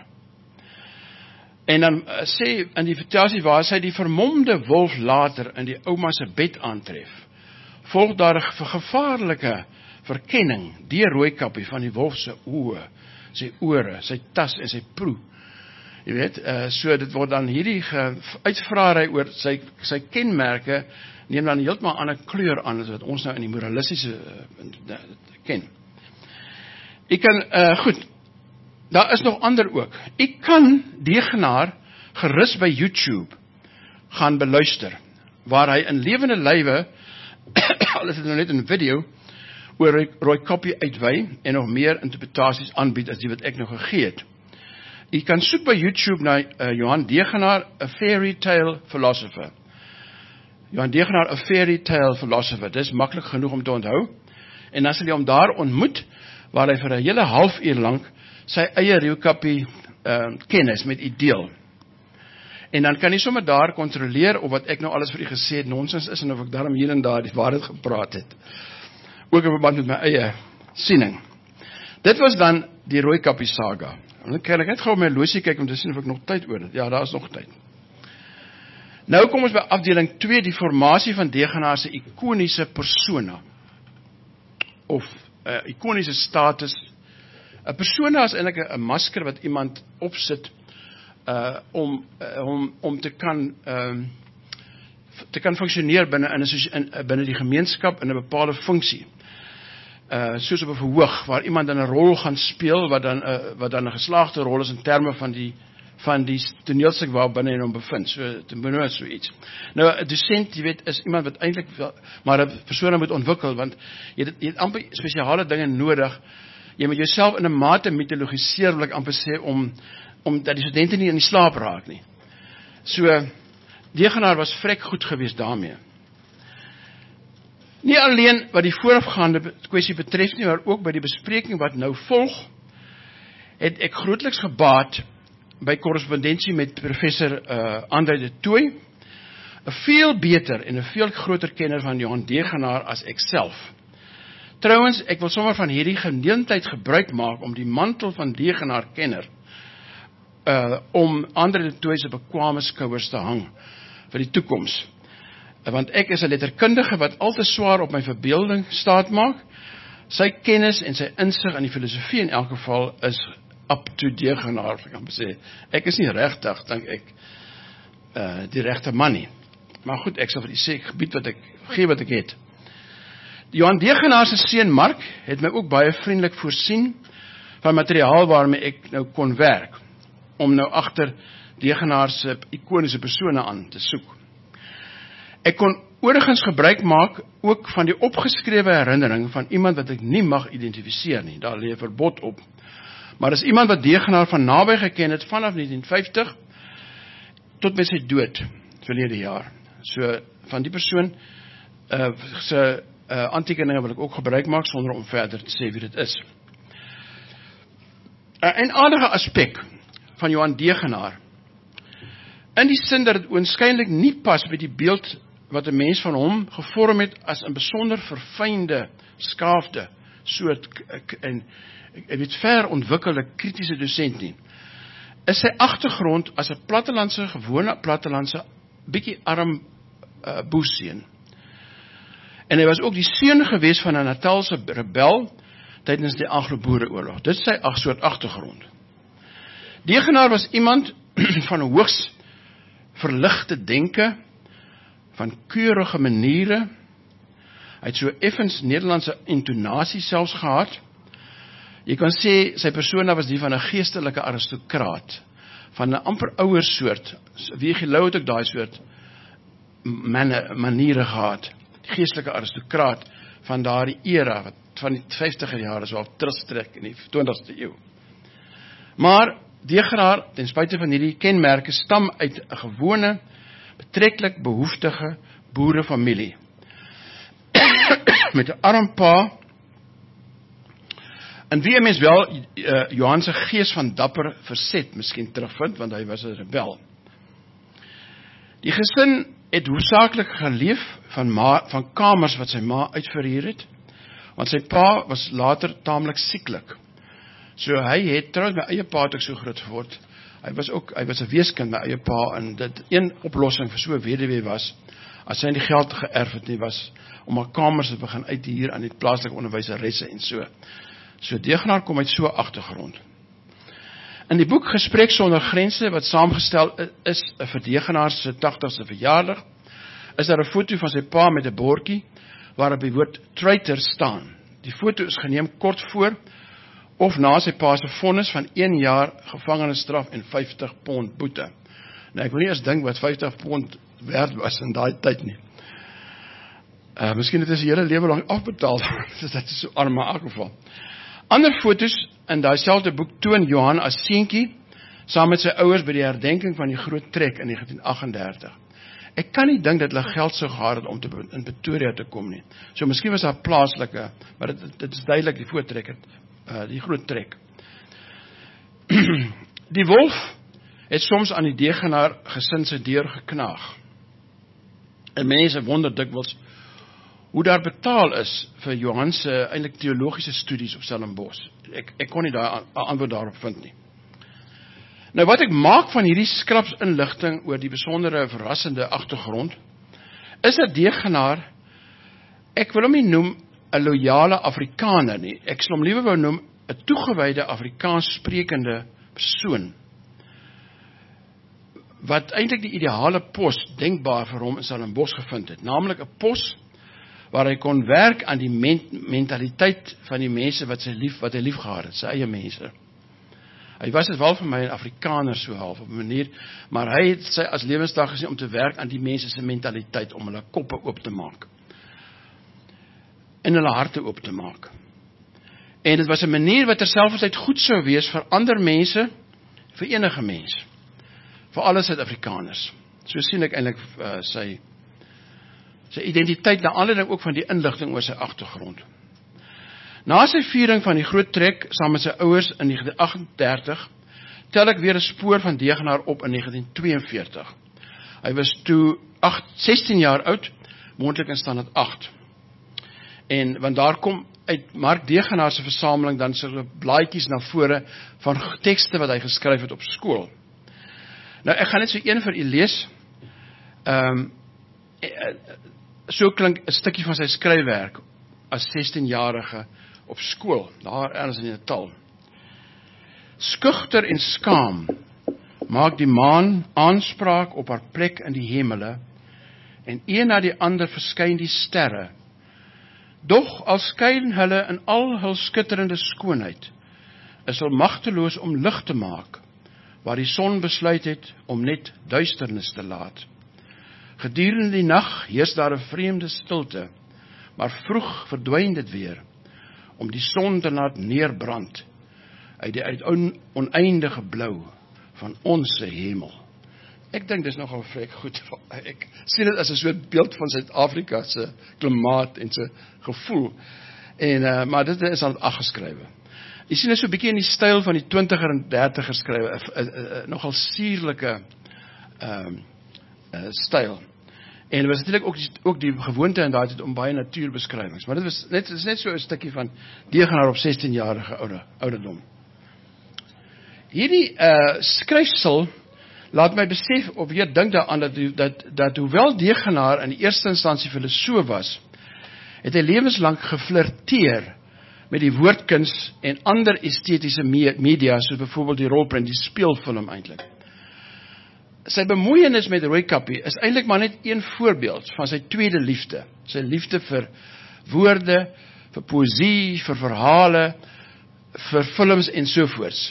En dan sê in die vertasie waar sy die vermomde wolf later in die ouma se bed aantref, volg daar 'n gevaarlike verkenning deur Rooikappie van die wolf se oë, sy ore, sy tas en sy proe. Jy weet, so dit word dan hierdie uitvraai oor sy kenmerke, neem dan heeltemal 'n ander kleur aan as wat ons nou in die moralistiese ken. Ek kan, goed, daar is nog ander ook. Ek kan Degenaar gerus by YouTube gaan beluister, waar hy in lewende lywe, al is dit nou net in video, oor Rooikappie uitwy en nog meer interpretasies aanbied as die wat ek nou gegee het. Jy kan soek by YouTube na Johan Degenaar, A Fairy Tale Philosopher. Johan Degenaar, A Fairy Tale Philosopher. Dit is maklik genoeg om te onthou. En dan sal jy hom daar ontmoet, waar hy vir 'n hele halfuur lank sy eie Rooikappie kennis met u deel. En dan kan jy sommer daar kontroleer of wat ek nou alles vir u gesê het nonsens is, en of ek daarom hier en daar die waarheid gepraat het. Ook in verband met my eie siening. Dit was dan die Rooikappie saga. En dan kan ek net gou my losie kyk om te sien of ek nog tyd oor het. Ja, daar is nog tyd. Nou kom ons by afdeling 2, die formasie van Degenaar se ikoniese persona. Of ikoniese status. 'n Persona is eintlik 'n masker wat iemand opsit om te kan funksioneer binne die gemeenskap in 'n bepaalde funksie. Soos op 'n verhoog, waar iemand dan 'n rol gaan speel, wat dan 'n geslaagde rol is in terme van die toneelstuk waar binne hy hom bevind, so te benoem so iets. Nou, 'n dosent, jy weet, is iemand wat eintlik maar 'n persoon moet ontwikkel, want jy het amper spesiale dinge nodig. Jy moet jouself in 'n mate mitologiseer, wil ek amper sê, om dat die studente nie in die slaap raak nie. So, Degenaar was vrek goed geweest daarmee. Nie alleen wat die voorafgaande kwessie betref nie, maar ook by die bespreking wat nou volg, het ek grootliks gebaat by korrespondensie met professor André de Tooy, 'n veel beter en 'n veel groter kenner van Johan Degenaar as ek self. Trouwens, ek wil sommer van hierdie geleentheid gebruik maak om die mantel van Degenaar kenner om André de Tooy se bekwame skouers te hang vir die toekoms. Want ek is 'n letterkundige wat al te swaar op my verbeelding staat maak. Sy kennis en sy insig in die filosofie in elk geval is up to Degenaar, kan ek sê. Ek is nie regtig, dink ek, die regte man nie. Maar goed, ek sal vir u sê, gebied wat ek gee wat ek het. Johan Degenaar se seun Mark het my ook baie vriendelik voorsien van materiaal waarmee ek nou kon werk, om nou agter Degenaar se ikoniese persone aan te soek. Ek kon oorigins gebruik maak ook van die opgeskrewe herinnering van iemand wat ek nie mag identifiseer nie. Daar lê 'n verbod op. Maar is iemand wat Degenaar van naby geken het vanaf 1950 tot met sy dood verlede jaar. So van die persoon se aantekeninge wil ek ook gebruik maak sonder om verder te sê wie dit is. 'n aardige aspek van Johan Degenaar, in die sin dat dit oënskynlik nie pas by die beeld wat 'n mens van hom gevorm het as 'n besonder verfynde, skaafde soort en ek weet ver ontwikkelde kritiese dosent nie, is sy agtergrond as 'n gewone plattelandse bietjie arm boesseun. En hy was ook die seun gewees van 'n Natalse rebel tydens die Anglo-Boereoorlog. Dit is sy soort agtergrond. Degenaar was iemand van hoogs verligte denke, van keurige maniere. Hy het so effens Nederlandse intonasie selfs gehad. Jy kan sê, sy persona was die van 'n geestelike aristokraat, van 'n amper ouer soort. Wie gelou het ook daai soort maniere gehad. Die geestelike aristokraat van daardie era, wat van die 50er jare is wel terugtrek in die 20ste eeu. Maar Degenaar, ten spyte van hierdie kenmerke, stam uit 'n gewone, betreklik behoeftige boerefamilie. Met 'n arm pa, en wie 'n mens wel Johan se gees van dapper verset miskien terugvind, want hy was 'n rebel. Die gesin het hoofsaaklik geleef van kamers wat sy ma uitverhuur het, want sy pa was later taamlik sieklik. So hy het, trouwens my eie pa het ook so groot geword, hy was 'n weeskind, my eie pa, en dit een oplossing vir so 'n weduwee was, as sy nie geld geërf het nie, was om haar kamers te begin uithuur aan die plaaslike onderwyseresse en so. So Degenaar kom uit so 'n agtergrond. In die boek Gesprek sonder grense, wat saamgestel is vir Degenaar se 80ste verjaardag, is daar 'n foto van sy pa met 'n bordjie, waarop die woord traitor staan. Die foto is geneem kort voor, of na sy pa se vonnis van 1 jaar gevangenisstraf en 50 pond boete. Nou, ek wil nie eens dink wat 50 pond werd was in daai tyd nie. Miskien het hy sy hele lewe lang afbetaal, dit is so arm in elk geval. Ander foto's in daai selfde boek toon Johan as seentjie, saam met sy ouers by die herdenking van die groot trek in 1938. Ek kan nie dink dat hulle geld sou gehad het om in Pretoria te kom nie. So miskien was daar plaaslike, maar dit is duidelik die voortrekker, die groot trek. Die wolf het soms aan die Degenaar gesin se deur geknaag. En mense wonder dikwels hoe daar betaal is vir Johan se eintlik teologiese studies op Stellenbosch. Ek kon nie daai antwoord daarop vind nie. Nou wat ek maak van hierdie skraps inligting oor die besondere verrassende agtergrond, is dat Degenaar, ek wil hom nie noem 'n loyale Afrikaner nie, ek sal hom liewer wou noem 'n toegewyde Afrikaans sprekende persoon, wat eintlik die ideale pos denkbaar vir hom in Stellenbosch gevind het, naamlik 'n pos waar hy kon werk aan die mentaliteit van die mense wat hy lief gehad het, sy eie mense. Hy was dit wel vir my 'n Afrikaner so half op 'n manier, maar hy het sy as lewensdag gesien om te werk aan die mense se mentaliteit, om hulle koppe oop te maak en hulle harte oop te maak. En dit was 'n manier wat terselfdertyd goed sou wees vir ander mense, vir enige mens, vir alle Suid-Afrikaners. So sien ek eintlik sy identiteit, na aanleiding ook van die inligting oor sy agtergrond. Na sy viering van die groot trek saam met sy ouers in 1938, tel ek weer 'n spoor van Degenaar op in 1942. Hy was toe 16 jaar oud, moontlik in standaard 8. En want daar kom uit Mark Degenaar se versameling dan so blaadjies na vore van tekste wat hy geskryf het op skool. Nou ek gaan net so een vir u lees. So klink 'n stukkie van sy skryfwerk as 16-jarige op skool, daar ergens in Natal. Skugter en skaam maak die maan aanspraak op haar plek in die hemele en een na die ander verskyn die sterre. Doch al skyn hulle in al hul skitterende skoonheid, is hulle magteloos om lig te maak, waar die son besluit het om net duisternis te laat. Gedurende die nag heers daar 'n vreemde stilte, maar vroeg verdwyn dit weer, om die son te laat neerbrand, uit die oneindige blou van ons hemel. Ek dink dis nogal vrek goed. Ek sien dit as 'n soort beeld van Suid-Afrika se klimaat en se gevoel. En maar dit is al afgeskrywe. Jy sien dit so 'n bietjie in die styl van die 20er en 30er skrywe, nogal suurlike styl. En dit was natuurlik ook die gewoonte in daai tyd om baie natuurbeskrywings, maar dit is net so 'n stukkie van Degenaar op 16-jarige ouderdom. Hierdie skryfsel laat my besef of weer dink daaraan dat hoewel Degenaar in die eerste instansie filosoof was, het hy lewenslang geflirteer met die woordkuns en ander estetiese media, soos byvoorbeeld die rolprent, die speelfilm eintlik. Sy bemoeienis met Rooikappie is eintlik maar net een voorbeeld van sy tweede liefde. Sy liefde vir woorde, vir poësie, vir verhale, vir films en sovoorts.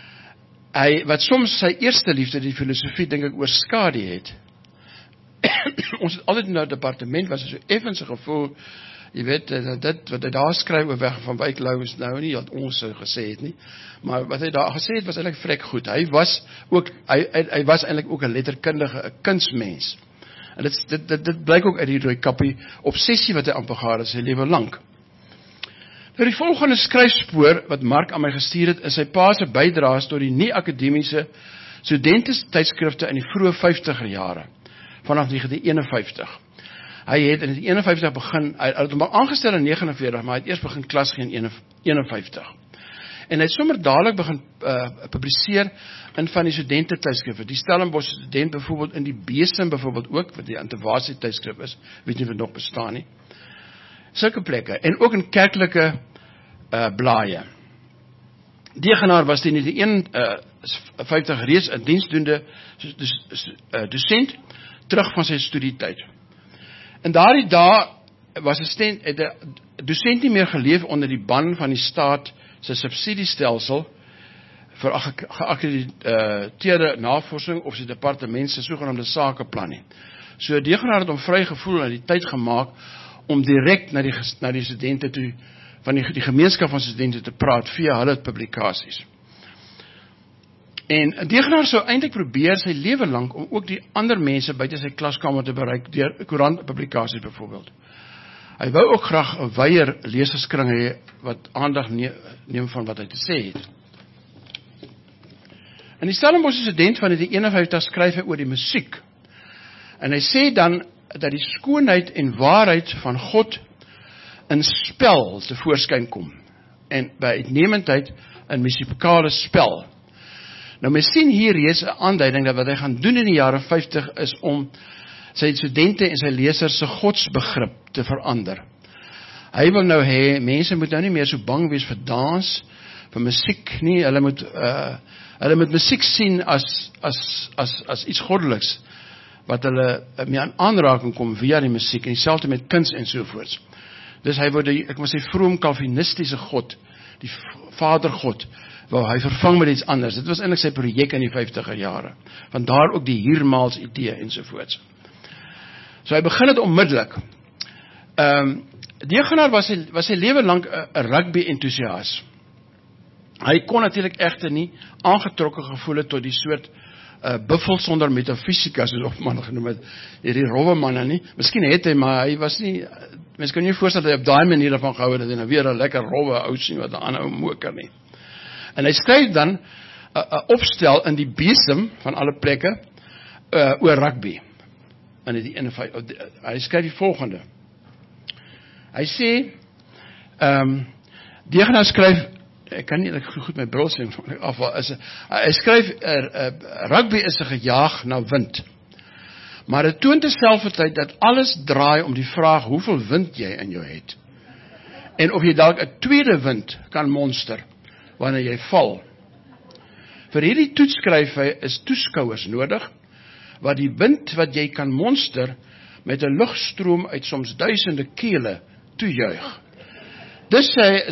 Wat soms sy eerste liefde, die filosofie, dink ek oorskadu het. Ons het altyd in 'n departement was so effens 'n gevoel, jy weet, dit wat hy daar skryf oor weg van Wyk Lou is nou nie wat ons sou gesê het nie, maar wat hy daar gesê het was eintlik vrek goed. Hy was eintlik ook 'n letterkundige, 'n kunsmens. En dit blyk ook uit die Rooikappie obsessie wat hy amper gehad het sy lewe lank. Nou die volgende skryfspoor wat Mark aan my gestuur het, is sy pa se bydraes tot die nie-akademiese studentetydskrifte in die vroeë 50er jare, vanaf 1951. Hy het in 1951 begin, hy het hom aangestel in 49, maar hy het eers begin klas gee in 51. En hy het sommer dadelik begin publiseer in van die studentetydskrifte. Die Stellenbosch student byvoorbeeld, in die Besem byvoorbeeld ook, wat die Antivasie tydskrif is, weet nie of dit nog bestaan nie. Sulke plekke, en ook in kerklike blaaie. Degenaar was in 1951 reeds 'n diensdoende dosent, terug van sy studietyd. In daardie dae was 'n dosent nie meer geleef onder die ban van die staat se subsidiestelsel vir geakkrediteerde navorsing of sy departement se sogenaamde sakeplan nie. So Degenaar het hom vry gevoel en die tyd gemaak om direk na die studente toe, van die gemeenskap van studente te praat via hulle publikasies. En Degenaar sou eintlik probeer sy lewe lank om ook die ander mense buite sy klaskamer te bereik deur koerantpublikasies byvoorbeeld. Hy wou ook graag 'n wyeer leserskring hê wat aandag neem van wat hy te sê het. In die Stellenbosch student van die 51 skryf hy oor die musiek. En hy sê dan dat die skoonheid en waarheid van God in spel te voorskyn kom, en by uitnemendheid in musikale spel. Nou, mens sien hier reeds 'n aanduiding dat wat hy gaan doen in die jare 50 is om sy studente en sy lesers se godsbegrip te verander. Hy wil nou hê, mense moet nou nie meer so bang wees vir dans, vir musiek nie, hulle moet musiek sien as iets goddeliks, wat hulle mee aan aanraking kom via die musiek, en dieselfde met kuns en sovoorts. Dus hy word ek moet sê, vroom Calvinistiese God, die Vadergod, wou hy vervang met iets anders. Dit was eintlik sy projek in die 50er jare. Vandaar ook die hiermaals idee ensovoorts. So hy begin het onmiddellik. Degenaar was sy lewe lank 'n rugby-entoesias. Hy kon natuurlik egter nie aangetrokke gevoel het tot die soort buffel sonder metafisika, soos of man genoem het, hierdie rowwe manne nie. Miskien het hy, maar hy was nie, mens kan nie voorstel dat hy op daai manier daarvan gehou het, dat hy nou weer 'n lekker rowwe ou sien wat 'n ander ou moker nie. En hy skryf dan 'n opstel in die Besem van alle plekke oor rugby. En hy skryf die volgende. Hy sê, Degenaar skryf, ek kan nie goed my bril sien, hy skryf, rugby is 'n gejaag na wind. Maar dit toon terselfdertyd dat alles draai om die vraag, hoeveel wind jy in jou het. En of jy dalk 'n tweede wind kan monster, wanneer jy val. Vir hierdie toets skryf hy, is toeskouers nodig, wat die wind wat jy kan monster, met 'n lugstroom uit soms duisende kele toejuig. Dis sê hy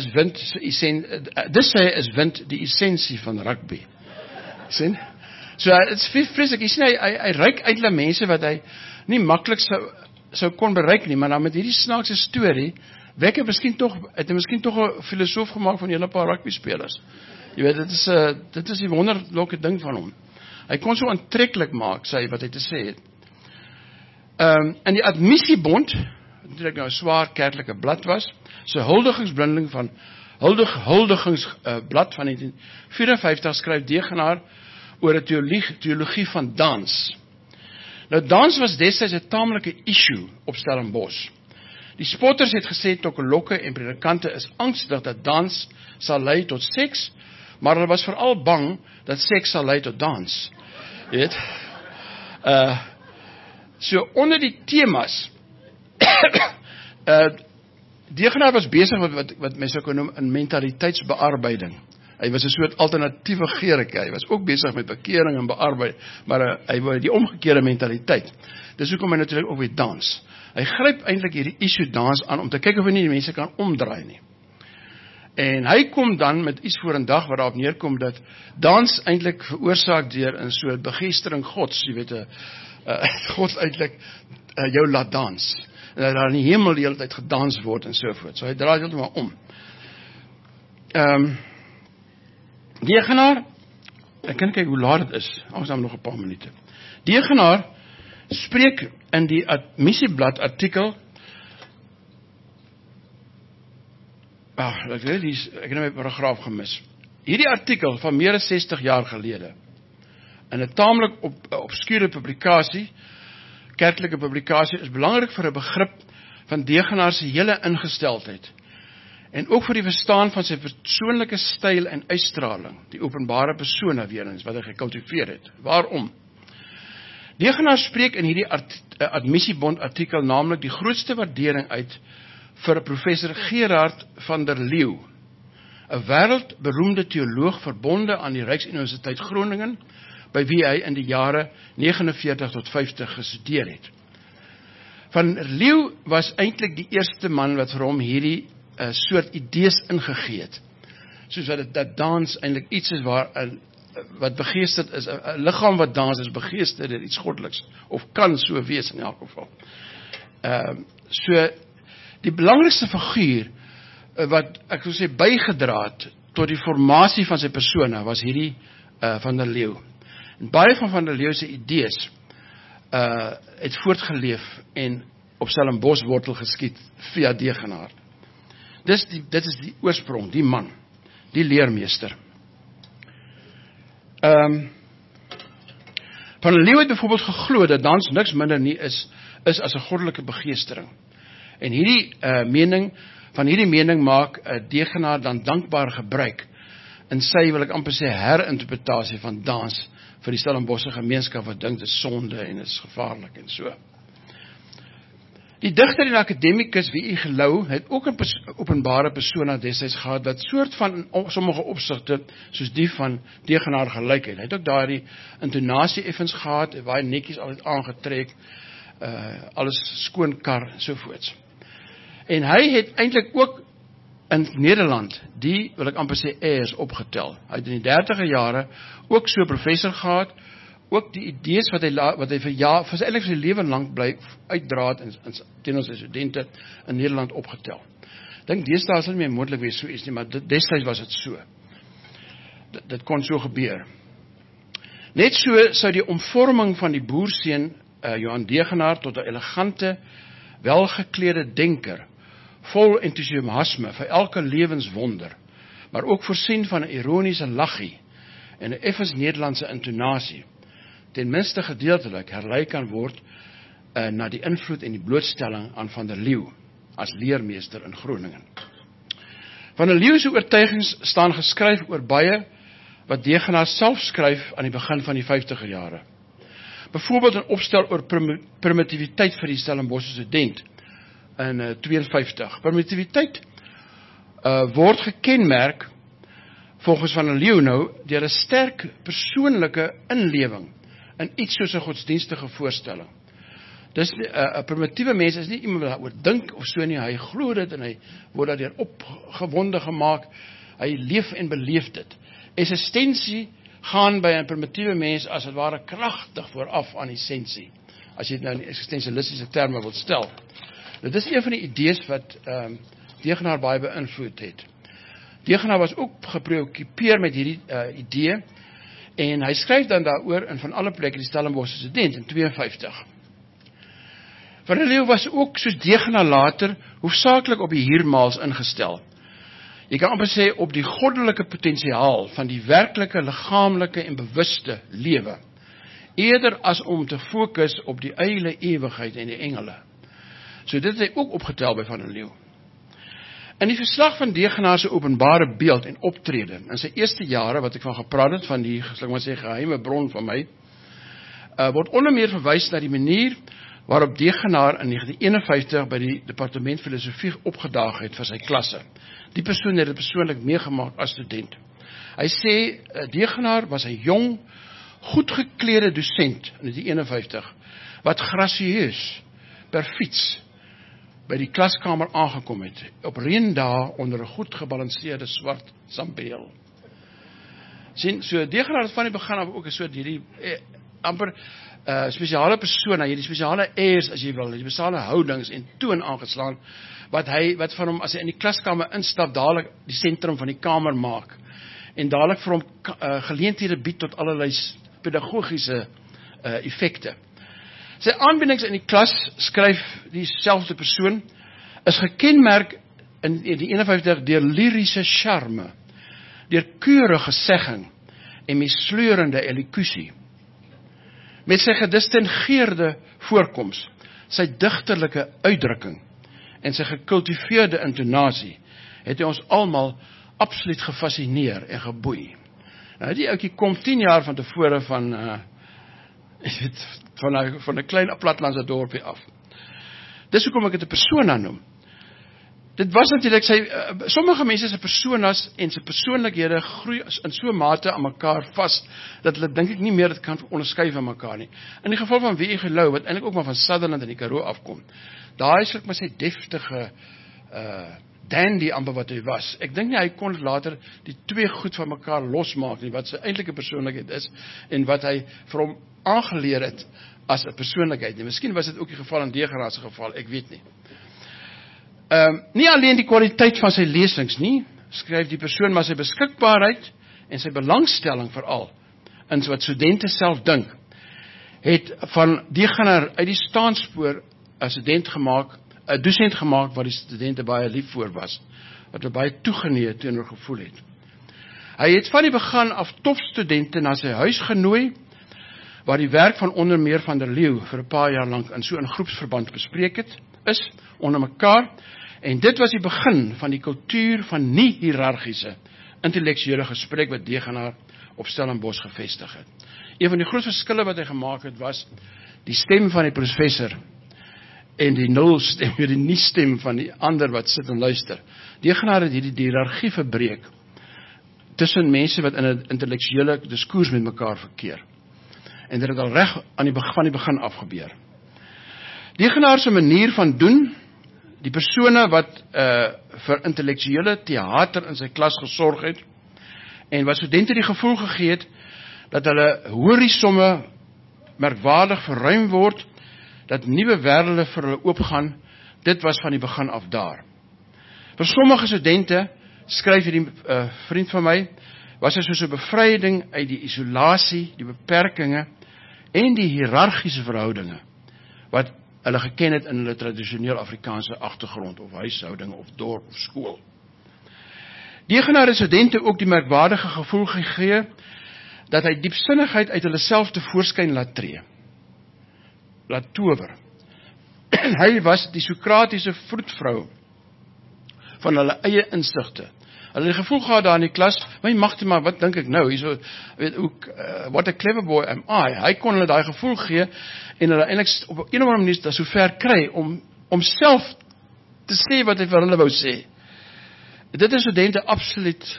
is wind die essensie van rugby. Sien? So dit's vreeslik. Jy sien hy ryk eintlik mense wat hy nie maklik sou kon bereik nie, maar dan met hierdie snaakse storie het hy miskien tog 'n filosoof gemaak van 'n hele paar rugby spelers. Jy weet, dit is die wonderlike ding van hom. Hy kon so aantreklik maak, sê wat hy te sê het. In die Admissiebond, wat natuurlijk nou 'n swaar kerklike blad was, so huldigingsblad van 1954 skryf Degenaar oor 'n teologie van dans. Nou dans was destyds 'n taamlike issue op Stellenbosch. Die spotters het gesê tokkelokke en predikante is angstig dat dans sal lei tot seks, maar hulle was veral bang dat seks sal lei tot dans. Jy weet? So onder die temas Degenaar was besig met wat mense kan noem 'n mentaliteitsbearbeiding. Hy was 'n soort alternatiewe gerike. Hy was ook besig met bekering en bearbeiding, maar hy wou die omgekeerde mentaliteit. Dis hoekom hy natuurlik ook weer dans. Hy gryp eintlik hierdie issue dans aan om te kyk of hy nie die mense kan omdraai nie. En hy kom dan met iets voor 'n dag wat daarop neerkom dat dans eintlik veroorsaak deur 'n soort begeestering Gods, jy weet, God eintlik jou laat dans. En dat daar in die hemel die hele tyd gedans word en so voort. So hy draai heeltemal om. Degenaar, ek kan kyk hoe laat dit is, ons het nog 'n paar minute. Degenaar spreek in die Admissieblad artikel, ek het nou my paragraaf gemis. Hierdie artikel van meer as 60 jaar gelede, in 'n taamlik obskure publikasie, kerklike publikasie, is belangrik vir 'n begrip van Degenaar se hele ingesteldheid, en ook vir die verstaan van sy persoonlike styl en uitstraling, die openbare persona weer eens, wat hy gekultiveer het. Waarom? Degenaar spreek in hierdie Admissiebond artikel naamlik die grootste waardering uit vir professor Gerard van der Leeuw, 'n wêreldberoemde teoloog verbonde aan die Ryksuniversiteit Groningen, by wie hy in die jare 49 tot 50 gestudeer het. Van der Leeuw was eintlik die eerste man wat vir hom hierdie soort idees ingegee het. Soos dat dans eintlik iets is wat begeesterd is, 'n liggaam wat dans is begeesterd deur iets goddeliks, of kan so wees in elk geval. So die belangrikste figuur wat ek wil sê bygedra het tot die formasie van sy persona was hierdie van der Leeuw. En baie van der Leeuw se idees het voortgeleef en op Stellenbosch wortel geskiet via Degenaar. Dit is die oorsprong, die man, die leermeester. Van der Leeuw het byvoorbeeld geglo dat dans niks minder nie is as 'n goddelike begeestering. En van hierdie mening maak Degenaar dan dankbaar gebruik in sy, wil ek amper sê, herinterpretasie van dans vir die Stellenbosse gemeenskap wat dink dit is sonde en is gevaarlik en so. Die digter en akademikus wie u gelou het ook 'n openbare persona destyds gehad wat soort van in sommige opsigte soos die van Degenaar gelyk het. Hy het ook daardie intonasie effens gehad, baie netjies altyd aangetrek, alles skoon kar ensovoorts. En hy het eintlik ook in Nederland die, wil ek amper sê, airs opgetel. Hy het in die 30e jare ook so 'n professor gehad, ook die idees wat hy vir sy lewe lank bly uitdra teen ons studente in Nederland opgetel. Ek dink deesdae sal nie meer moontlik wees so iets nie, maar destyds was dit so. Dit kon so gebeur. Net so sou die omvorming van die boerseun Johan Degenaar tot 'n elegante, welgeklede denker, vol entoesiasme vir elke lewenswonder, maar ook voorsien van 'n ironiese laggie en 'n effens Nederlandse intonasie, ten minste gedeeltelik herlei kan word na die invloed en die blootstelling aan Van der Leeuw as leermeester in Groningen. Van der Leeuw se oortuigings staan geskryf oor baie wat Degenaar self skryf aan die begin van die 50er jare. Byvoorbeeld 'n opstel oor primitiviteit vir die Stellenbosse student in 52. Primitiviteit word gekenmerk volgens Van der Leeuw nou deur 'n sterk persoonlike inlewing in iets soos 'n godsdienstige voorstelling. Dis 'n primitiewe mens is nie iemand wat daaroor dink of so nie, hy glo dit en hy word daardeur opgewonde gemaak, hy leef en beleef dit. Existensie gaan by 'n primitiewe mens as het ware kragtig vooraf aan essensie, as jy dit nou in existentialistiese terme wil stel. Dit is een van die idees wat Degenaar baie beïnvloed het. Degenaar was ook gepreoccupeer met hierdie idee, en hy skryf dan daaroor in van alle plekke die Stellenbosch student in 52. Van der Leeuw was ook soos Degenaar later hoofsaaklik op die hiermaals ingestel. Jy kan amper sê op die goddelike potensiaal van die werklike, liggaamlike en bewuste lewe, eerder as om te fokus op die eile ewigheid en die engele. So dit het hy ook opgetel by Van der Leeuw. In die verslag van Degenaar se openbare beeld en optrede, in sy eerste jare, wat ek van gepraat het, van die, sal ek maar sê, geheime bron van my, word onder meer verwys na die manier waarop Degenaar in 1951 by die departement filosofie opgedaag het vir sy klasse. Die persoon het dit persoonlik meegemaak as student. Hy sê, Degenaar was 'n jong, goed geklede dosent in 1951, wat gracieus, per fiets, by die klaskamer aangekom het, op reendae onder 'n goed gebalanseerde swart sambreel. Sien, so Degenaar het van die begin af ook 'n soort hierdie amper spesiale persona, hierdie spesiale airs as jy wil, die spesiale houdings en toon aangeslaan, wat van hom as hy in die klaskamer instap, dadelik die sentrum van die kamer maak, en dadelik vir hom geleenthede bied tot allerlei pedagogiese effekte. Sy aanbiedings in die klas, skryf dieselfde persoon, is gekenmerk in die 51 deur lyriese charme, deur keurige segging en misleurende elokusie. Met sy gedistingeerde voorkoms, sy digterlike uitdrukking en sy gekultiveerde intonasie, het hy ons almal absoluut gefascineer en geboei. Nou, die ouetjie kom 10 jaar van tevore van van 'n klein platlandse dorpie af. Dis hoekom ek dit 'n persona noem. Dit was natuurlik sommige mense se personas en se persoonlikhede groei in so 'n mate aan mekaar vas, dat hulle dink ek nie meer dit kan onderskei van mekaar nie. In die geval van W.E. Gelou, wat eintlik ook maar van Sutherland in die Karoo afkom, daai sal ek maar sê deftige dandy amper wat hy was. Ek dink nie hy kon later die twee goed van mekaar losmaak nie, wat sy eintlike persoonlikheid is, en wat hy vir hom aangeleer het as 'n persoonlikheid. En miskien was dit ook die geval in Degenaar se geval, ek weet nie. Nie alleen die kwaliteit van sy lesings nie, skryf die persoon, maar sy beskikbaarheid en sy belangstelling veral in wat studente self dink, het van Degenaar uit die staanspoor 'n dosent gemaak wat die studente baie lief voor was, wat hulle baie toegeneig teenoor gevoel het. Hy het van die begin af topstudente na sy huis genooi, waar die werk van onder meer Van der Leeuw vir 'n paar jaar lank in so 'n groepsverband bespreek is onder mekaar, en dit was die begin van die kultuur van nie-hierargiese intellektuele gesprek wat Degenaar op Stellenbosch gevestig het. Een van die groot verskille wat hy gemaak het, was die stem van die professor en die nulstem, die nie-stem van die ander wat sit en luister. Degenaar het hierdie hiërargie verbreek tussen mense wat in 'n intellektuele diskurs met mekaar verkeer. En dit het al reg van die begin af gebeur. Degenaar se manier van doen, die persone wat vir intellektuele theater in sy klas gesorg het, en wat studente die gevoel gegee het, dat hulle horisomme merkwaardig verruim word, dat nuwe wêrelde vir hulle oopgaan, dit was van die begin af daar. Vir sommige studente, skryf hierdie vriend van my, was hy soos 'n bevryding uit die isolasie, die beperkings en die hiërargiese verhoudinge, wat hulle geken het in hulle tradisioneel Afrikaanse agtergrond, of huishouding, of dorp, of skool. Degenaar het studente ook die merkwaardige gevoel gegee, dat hy diepsinnigheid uit hulle self tevoorskyn laat tree, laat tower. Hy was die Sokratiese vroedvrou van hulle eie insigte. Hulle het die gevoel gehad daar in die klas, my magte maar, wat dink ek nou, hierso, weet ook, what a clever boy am I. Hy kon hulle daai gevoel gee, en hulle eintlik op 'n of ander manier so ver kry, om self te sê wat hy vir hulle wou sê. Dit is studente absoluut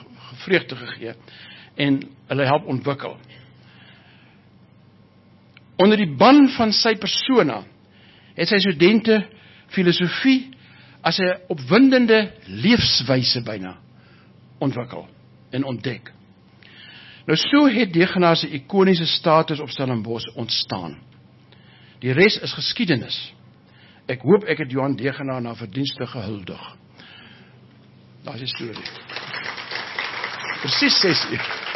vreugde gegee, en hulle help ontwikkel. Onder die ban van sy persona het sy studente filosofie as 'n opwindende leefswyse byna ontwikkel en ontdek. Nou so het Degenaar se ikoniese status op Stellenbosch ontstaan. Die res is geskiedenis. Ek hoop ek het Johan Degenaar na verdienste gehuldig. Daar is die storie. Presies 6 uur.